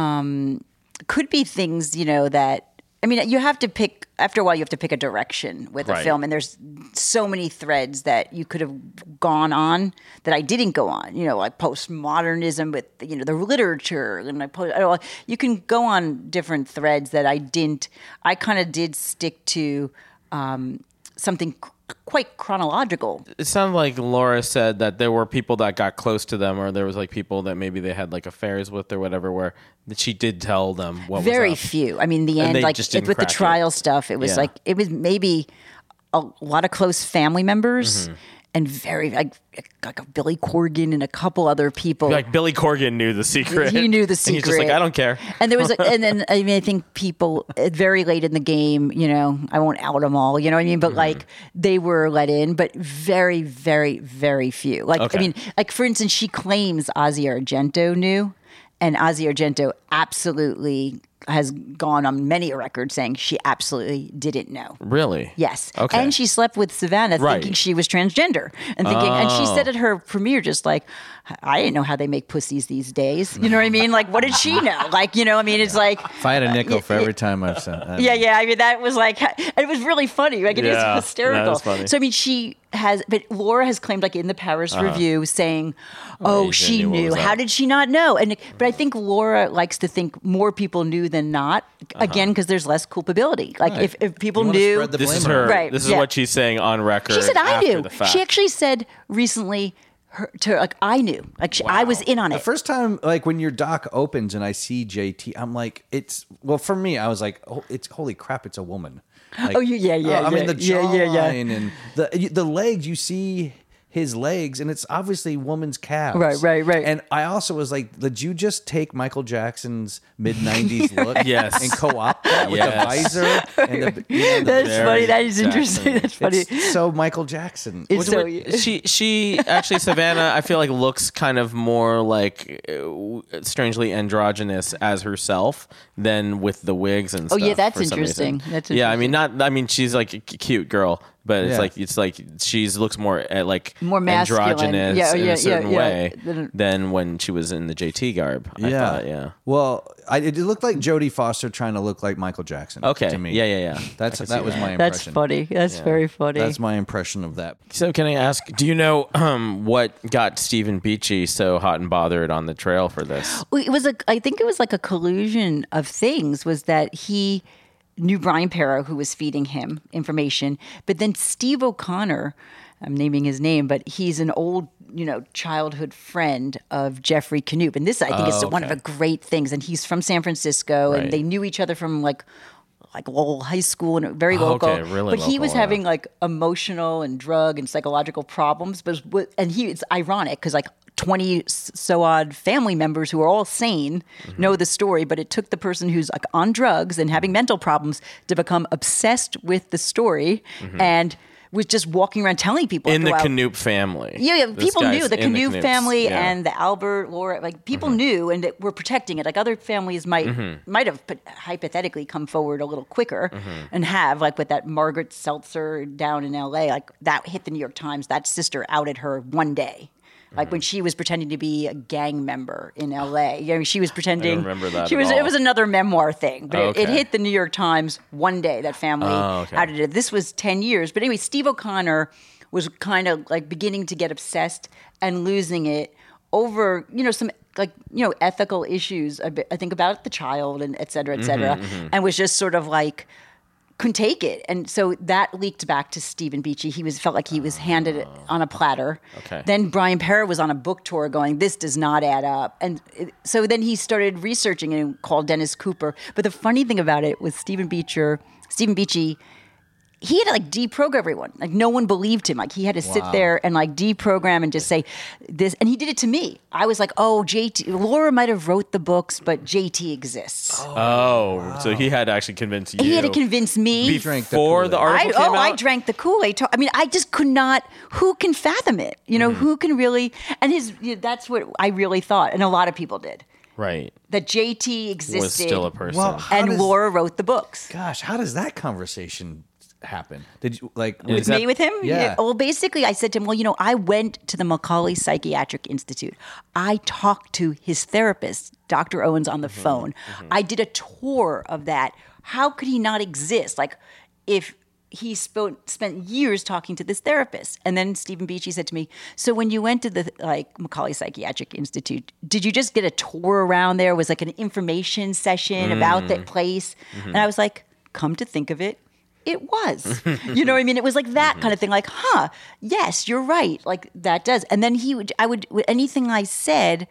um, could be things, you know, that. I mean, you have to pick, after a while, you have to pick a direction with a Right. film. And there's so many threads that you could have gone on that I didn't go on, you know, like postmodernism with, you know, the literature. And I post, I don't know, you can go on different threads that I didn't, I kind of did stick to um, something c- quite chronological. It sounded like Laura said that there were people that got close to them, or there was like people that maybe they had like affairs with or whatever, where that she did tell them what Very was up. few. I mean, the And end, they like just it, didn't with the crack it. trial stuff, it was Yeah. like it was maybe a lot of close family members Mm-hmm. and very like like a Billy Corgan and a couple other people. Like Billy Corgan knew the secret. He knew the And he's just like, secret. I don't care. And there was, a, and then I mean, I think people uh, very late in the game, you know, I won't out them all, you know what I mean? But Mm-hmm. like they were let in, but very, very, very few. Like, Okay. I mean, like for instance, she claims Ozzy Argento knew, and Ozzy Argento absolutely has gone on many a record saying she absolutely didn't know. Really? Yes. Okay. And she slept with Savannah Right. thinking she was transgender and thinking, and she Oh. said at her premiere, just like, I didn't know how they make pussies these days. You know what I mean? Like, what did she know? Like, you know, I mean, it's like, If I had a nickel for every time I've said that. yeah, yeah. I mean, that was like, it was really funny. Like, it is Yeah, hysterical. that is funny. So, I mean, she has, but Laura has claimed, like, in the Paris Review, saying, oh, yeah, she knew what knew. was How up. did she not know? And, but I think Laura likes to think more people knew than not, Uh-huh. again, because there's less culpability. Like, if, if people You wanna knew. spread the This is blame her. around. Right, This is yeah. what she's saying on record. She said, I after knew. The fact. She actually said recently, her, to like, I knew. Like, she, I was in on The it. first time, like when your doc opens and I see J T, I'm like, it's well for me. I was like, oh, it's holy crap, it's a woman. Like, Oh, yeah, yeah, I mean yeah, the yeah, yeah, yeah. jawline and the the legs. You see his legs, and it's obviously woman's calves. Right, right, right. And I also was like, did you just take Michael Jackson's mid nineties look, Yes. and co-opt that with the Yes. visor and the, you know, the That's Very funny. That is Jackson. interesting. That's funny. it's so Michael Jackson. It's so, she she actually Savannah I feel like looks kind of more like uh, strangely androgynous as herself than with the wigs and Oh, stuff. yeah, that's for some interesting. reason. That's yeah I mean not I mean she's like a c- cute girl, but it's Yeah. like it's like she's looks more uh, like More masculine. androgynous Yeah, in yeah, a certain yeah, yeah. way Than- than when she was in the J T garb. I thought, yeah. Well, I, it looked like Jodie Foster trying to look like Michael Jackson. Okay. To me. Yeah, yeah, yeah. That's I can that see was that. my impression. That's funny. That's very funny. That's my impression of that. So can I ask, do you know um, what got Stephen Beachy so hot and bothered on the trail for this? Well, it was a. I think it was like a collusion of things. Was that he knew Brian Perro, who was feeding him information, but then Steve O'Connor. I'm naming his name, but he's an old, you know, childhood friend of Jeffrey Knoop, and this I think is Oh, one of okay. the great things. And he's from San Francisco, Right. and they knew each other from like. Like Lowell High School and very Oh, local, okay, really but he was local, yeah. having like emotional and drug and psychological problems. But was- and he, it's ironic because like twenty so odd family members who are all sane Mm-hmm. know the story, but it took the person who's like on drugs and having mental problems to become obsessed with the story and was just walking around telling people Mm-hmm. In the throughout- Knoop family. yeah, yeah, This people guy's knew the in Canoe Knoops. family Yeah. Mm-hmm. and the Albert, Laura, like people knew and that were protecting it. Like other families might might have put, hypothetically come forward a little quicker Mm-hmm. and have, like with that Margaret Seltzer down in L A, like that hit the New York Times. That sister outed her one day. Like when she was pretending to be a gang member in L A, you know, she was pretending. remember that She at was. all. It was another memoir thing, but it, it Okay. hit the New York Times one day. That family Oh, okay. outed it. This was ten years, but anyway, Steve O'Connor was kind of like beginning to get obsessed and losing it over, you know, some like, you know, ethical issues, a bit, I think about the child and et cetera, et cetera, Mm-hmm, and was just sort of like couldn't take it. And so that leaked back to Stephen Beachy. He was felt like he was handed it on a platter. Okay. Then Brian Perra was on a book tour going, this does not add up. And it, so then he started researching and called Dennis Cooper. But the funny thing about it with Stephen Beecher, Stephen Beachy, he had to like deprogram everyone. Like no one believed him. Like he had to sit Wow. there and like deprogram and just say this. And he did it to me. I was like, oh, J T, Laura might have wrote the books, but J T exists. Oh, so he had to actually convince you. He had to convince me. Drank the Before the Kool-Aid. article I, came oh, out? I drank the Kool-Aid. I mean, I just could not. Who can fathom it? You know, who can really? And his. You know, that's what I really thought, and a lot of people did. Right. That J T existed, Was still a person. Well, how and does- Laura wrote the books. Gosh, how does that conversation happen? Did you like Is With that- me with him? Yeah. Well, basically, I said to him, well, you know, I went to the Macaulay Psychiatric Institute. I talked to his therapist, Doctor Owens, on the phone. I did a tour of that. How could he not exist? Like, if he spo- spent years talking to this therapist. And then Stephen Beachy said to me, so when you went to the like Macaulay Psychiatric Institute, did you just get a tour around there? Was like an information session about that place? And I was like, come to think of it, it was. You know what I mean? It was like that kind of thing. Like, huh, yes, you're right. Like that does. And then he would, I would, with anything I said,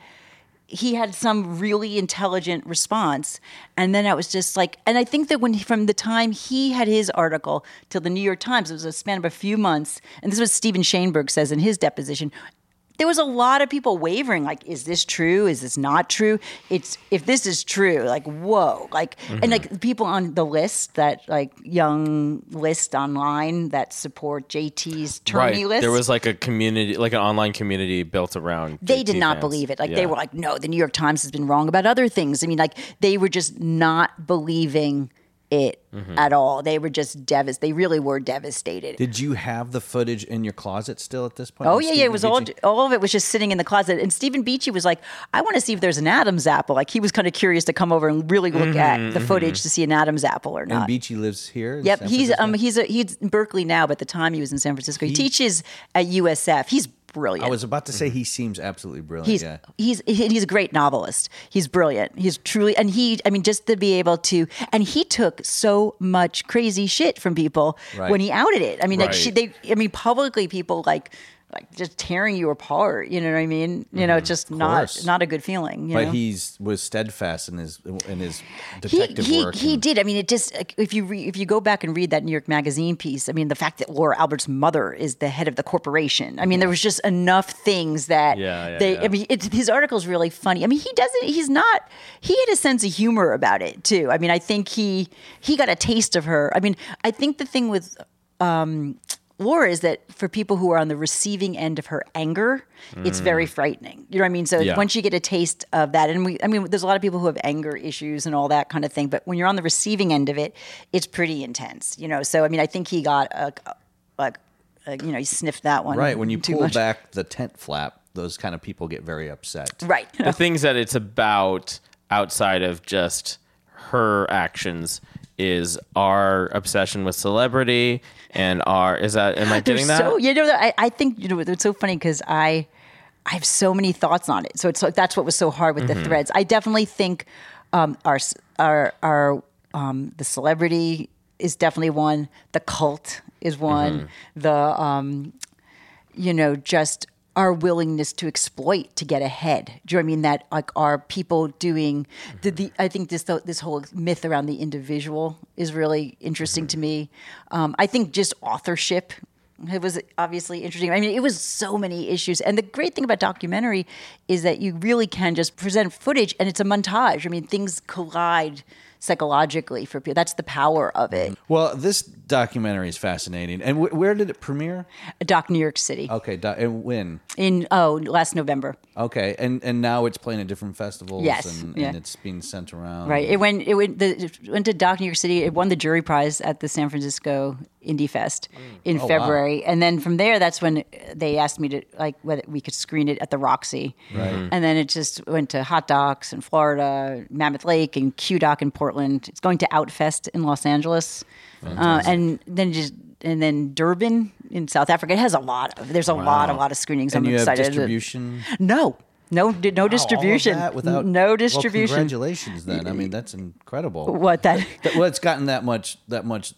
he had some really intelligent response. And then I was just like, and I think that when he, from the time he had his article till the New York Times, it was a span of a few months. And this is what Stephen Shainberg says in his deposition. There was a lot of people wavering, like, is this true? Is this not true? It's if this is true, like, whoa. Like and like people on the list, that like young list online that support J T's tourney Right. list. There was like a community, like an online community built around. They J T did not fans. believe it. Like Yeah. they were like, no, the New York Times has been wrong about other things. I mean, like they were just not believing it Mm-hmm. at all. They were just devastated. They really were devastated. Did you have the footage in your closet still at this point? Oh with yeah, yeah. It Stephen was all Beachy? all of it was just sitting in the closet. And Stephen Beachy was like, I want to see if there's an Adam's apple. Like he was kind of curious to come over and really look Mm-hmm, at the footage to see an Adam's apple or And not. Beachy lives here. in Yep, San he's Francisco? um he's a, he's in Berkeley now, but at the time he was in San Francisco. He, He- teaches at U S F. He's brilliant. I was about to say he seems absolutely brilliant. He's yeah. he's he- he's a great novelist. He's brilliant. He's truly, and he, I mean, just to be able to, and he took so much crazy shit from people Right. when he outed it. I mean, like Right. she, they, I mean, publicly people like like just tearing you apart. You know what I mean? You know, it's just not course. not a good feeling. You But know? he's was steadfast in his in his He, detective he, work. he and- did. I mean, it just like, if you re, if you go back and read that New York Magazine piece, I mean, the fact that Laura Albert's mother is the head of the corporation. I mean, there was just enough things that Yeah, yeah, they. yeah. I mean, it's, his article is really funny. I mean, he doesn't. He's not. He had a sense of humor about it too. I mean, I think he he got a taste of her. I mean, I think the thing with. Um, Laura is that for people who are on the receiving end of her anger, it's very frightening. You know what I mean? So Yeah. once you get a taste of that, and we, I mean, there's a lot of people who have anger issues and all that kind of thing, but when you're on the receiving end of it, it's pretty intense, you know? So, I mean, I think he got a, like, a, you know, he sniffed that one. right when you too pull much. back the tent flap, those kind of people get very upset. Right. The things that it's about outside of just her actions is our obsession with celebrity and our is that am I They're getting that? so, you know, I, I think, you know, it's so funny because I, I have so many thoughts on it. So it's like, that's what was so hard with Mm-hmm. the threads. I definitely think um, our, our, our, um, the celebrity is definitely one. The cult is one. Mm-hmm. The, um, you know, just our willingness to exploit to get ahead. Do you know what I mean? That like are people doing the, the I think this this whole myth around the individual is really interesting to me. Um, I think just authorship. It was obviously interesting. I mean, it was so many issues. And the great thing about documentary is that you really can just present footage and it's a montage. I mean, things collide psychologically for people. That's the power of it. Well, this documentary is fascinating. And wh- where did it premiere? Doc New York City Okay, do- and when? in, oh, last November. Okay, and and now it's playing at different festivals. Yes, and, yeah. and it's being sent around. Right. It went. It went. The, it went to Doc New York City. It won the jury prize at the San Francisco Indie Fest in Oh, wow. February, and then from there, that's when they asked me to like whether we could screen it at the Roxy. Right. And then it just went to Hot Docs in Florida, Mammoth Lake, and Q Doc in Portland. It's going to Outfest in Los Angeles, uh, and then just and then Durban in South Africa. It has a lot of. There's a lot, a lot of screenings. And I'm you have excited. distribution. No. No, no Wow, all of distribution. that without no Well, distribution. congratulations, then. I mean, that's incredible. What that? That- well, it's gotten that much that much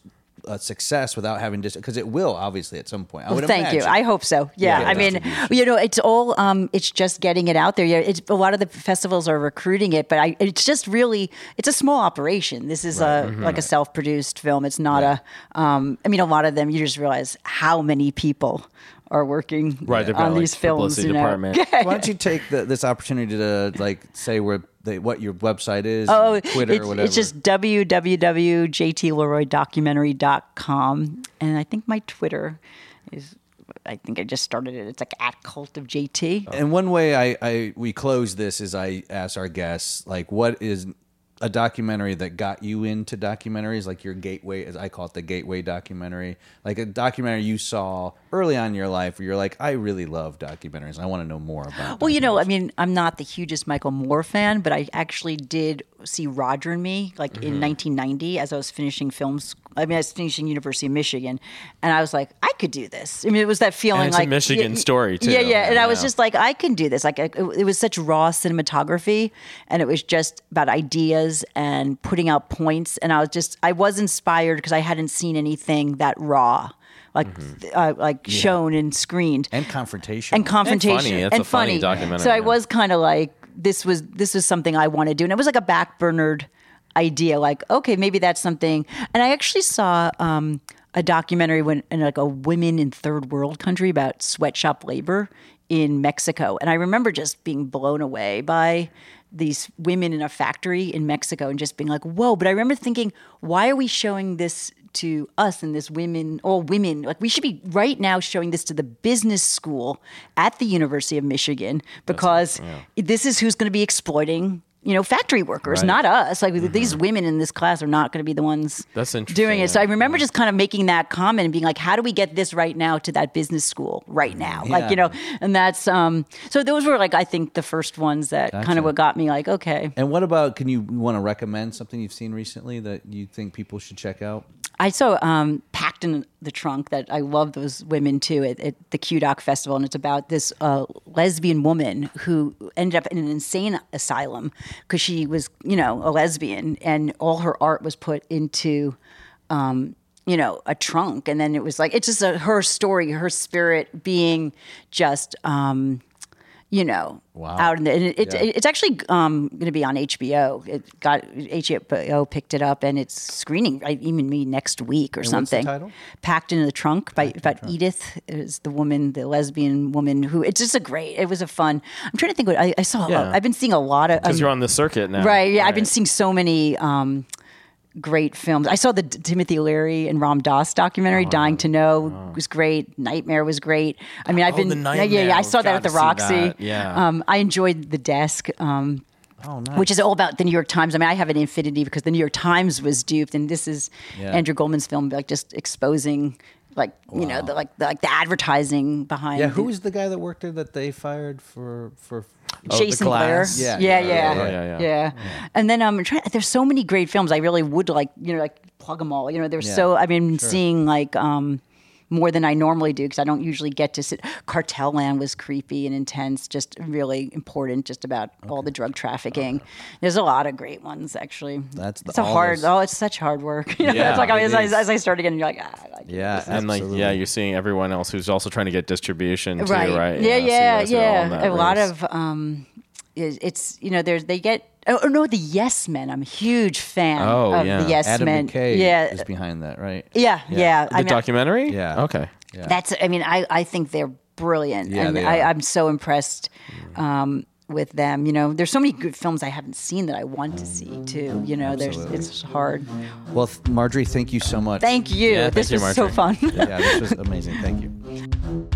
uh, success without having to, because it will obviously at some point. I Well, would thank you. imagine. I hope so. Yeah, Yeah, I mean, distribution. you know, it's all um, it's just getting it out there. Yeah, it's a lot of the festivals are recruiting it, but I, it's just really it's a small operation. This is a like a self-produced film. It's not a. Um, I mean, a lot of them you just realize how many people are working Right, they've got, on like, these films. publicity You know? department. Why don't you take the, this opportunity to like say where they, what your website is, Oh, and Twitter, it's, or whatever? it's just w w w dot j t leroy documentary dot com, and I think my Twitter is. I think I just started it. It's like at Cult of J T. And one way I, I we close this is I ask our guests, like, what is a documentary that got you into documentaries, like your gateway, as I call it, the gateway documentary, like a documentary you saw early on in your life where you're like, I really love documentaries. I want to know more about. Well, you know, I documentaries. mean, I'm not the hugest Michael Moore fan, but I actually did see Roger and Me like Mm-hmm. in nineteen ninety as I was finishing film school. I mean, I was finishing University of Michigan, and I was like, I could do this. I mean, it was that feeling And it's a like Michigan yeah, story, too. Yeah, yeah, and I was Yeah. just like, I can do this. Like, it, it was such raw cinematography, and it was just about ideas and putting out points. And I was just, I was inspired because I hadn't seen anything that raw, like, uh, like shown and screened and confrontation. and confrontation funny. It's and a funny funny. documentary, So I yeah. was kind of like, this was this was something I want to do, and it was like a backburnered idea. Like, okay, maybe that's something. And I actually saw um, a documentary when in like a women in third world country about sweatshop labor in Mexico, and I remember just being blown away by these women in a factory in Mexico and just being like, whoa. But I remember thinking, why are we showing this to us and this women, all women? Like, we should be right now showing this to the business school at the University of Michigan, because this is who's going to be exploiting, you know, factory workers, Right. not us. Like, these women in this class are not going to be the ones That's interesting, doing it. So I yeah. remember just kind of making that comment and being like, how do we get this right now to that business school right now? Like, you know, and that's, um, so those were like, I think the first ones that kind Gotcha. of what got me like, okay. And what about, can you want to recommend something you've seen recently that you think people should check out? I saw um, Packed in the Trunk, that I love those women too, at, at the Q Doc Festival. And it's about this uh, lesbian woman who ended up in an insane asylum because she was, you know, a lesbian, and all her art was put into, um, you know, a trunk. And then it was like, it's just a, her story, her spirit being just, um, you know, Wow. out in the, and it, it, Yeah. it's actually um, going to be on H B O. It got H B O picked it up, and it's screening right, even me next week or And what's the something. title? Packed in the Trunk by about Edith is the woman, the lesbian woman who. It's just a great. It was a fun. I'm trying to think what I, I saw. Yeah. I've been seeing a lot of Because um, you're on the circuit now. right. Yeah, I've been seeing so many. Um, Great films. I saw the D- Timothy Leary and Ram Dass documentary, "Dying to Know," was great. Nightmare was great. I mean, I've Oh, been The yeah, yeah, Nightmare. yeah. I saw that Got at the to see Roxy. that. Yeah. Um, I enjoyed The Desk. Um, Oh, nice. which is all about the New York Times. I mean, I have an infinity because the New York Times was duped, and this is Yeah. Andrew Goldman's film, like just exposing, like you know, the, like the, like the advertising behind. Yeah, the- who was the guy that worked there that they fired for for? Oh, The Jason Blair. Glass. Yeah, yeah, yeah, yeah, yeah, yeah, yeah, yeah. yeah. And then um, I'm trying. There's so many great films. I really would like, you know, like plug them all. You know, there's Yeah, so. I've been seeing like um, more than I normally do because I don't usually get to sit. Cartel Land was creepy and intense, just really important, just about all the drug trafficking. There's a lot of great ones actually. That's the- it's a all hard. those- Oh, it's such hard work. You know, Yeah, it's like I mean, it as, I, is. as I start again, you're like, ah, I like Yeah, this. And like, absolutely. yeah, you're seeing everyone else who's also trying to get distribution too, right. right? Yeah, so you yeah, guys are all in yeah. that A lot race. of um, it- it's you know, there's they get. Oh oh, no, the Yes Men. I'm a huge fan Oh, of yeah. the Yes Adam Men. McKay yeah, is behind that, right? yeah, yeah. The I mean, documentary? Yeah. Okay. Yeah. that's. I mean, I I think they're brilliant, Yeah, and they I, are. I'm so impressed. Um, with them, you know, there's so many good films I haven't seen that I want to see too. You know, Absolutely. there's it's hard. Well, th- Marjorie, thank you so much. Thank you. Yeah, this thank you, was so fun. Yeah, this was amazing. Thank you.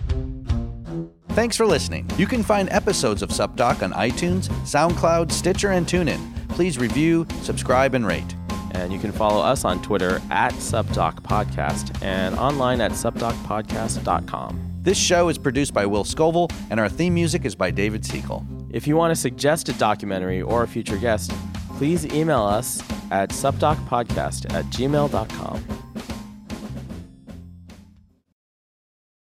Thanks for listening. You can find episodes of SupDoc on iTunes, SoundCloud, Stitcher, and TuneIn. Please review, subscribe, and rate. And you can follow us on Twitter at SupDoc Podcast and online at subdoc podcast dot com. This show is produced by Will Scoville, and our theme music is by David Siegel. If you want to suggest a documentary or a future guest, please email us at subdocpodcast at gmail dot com.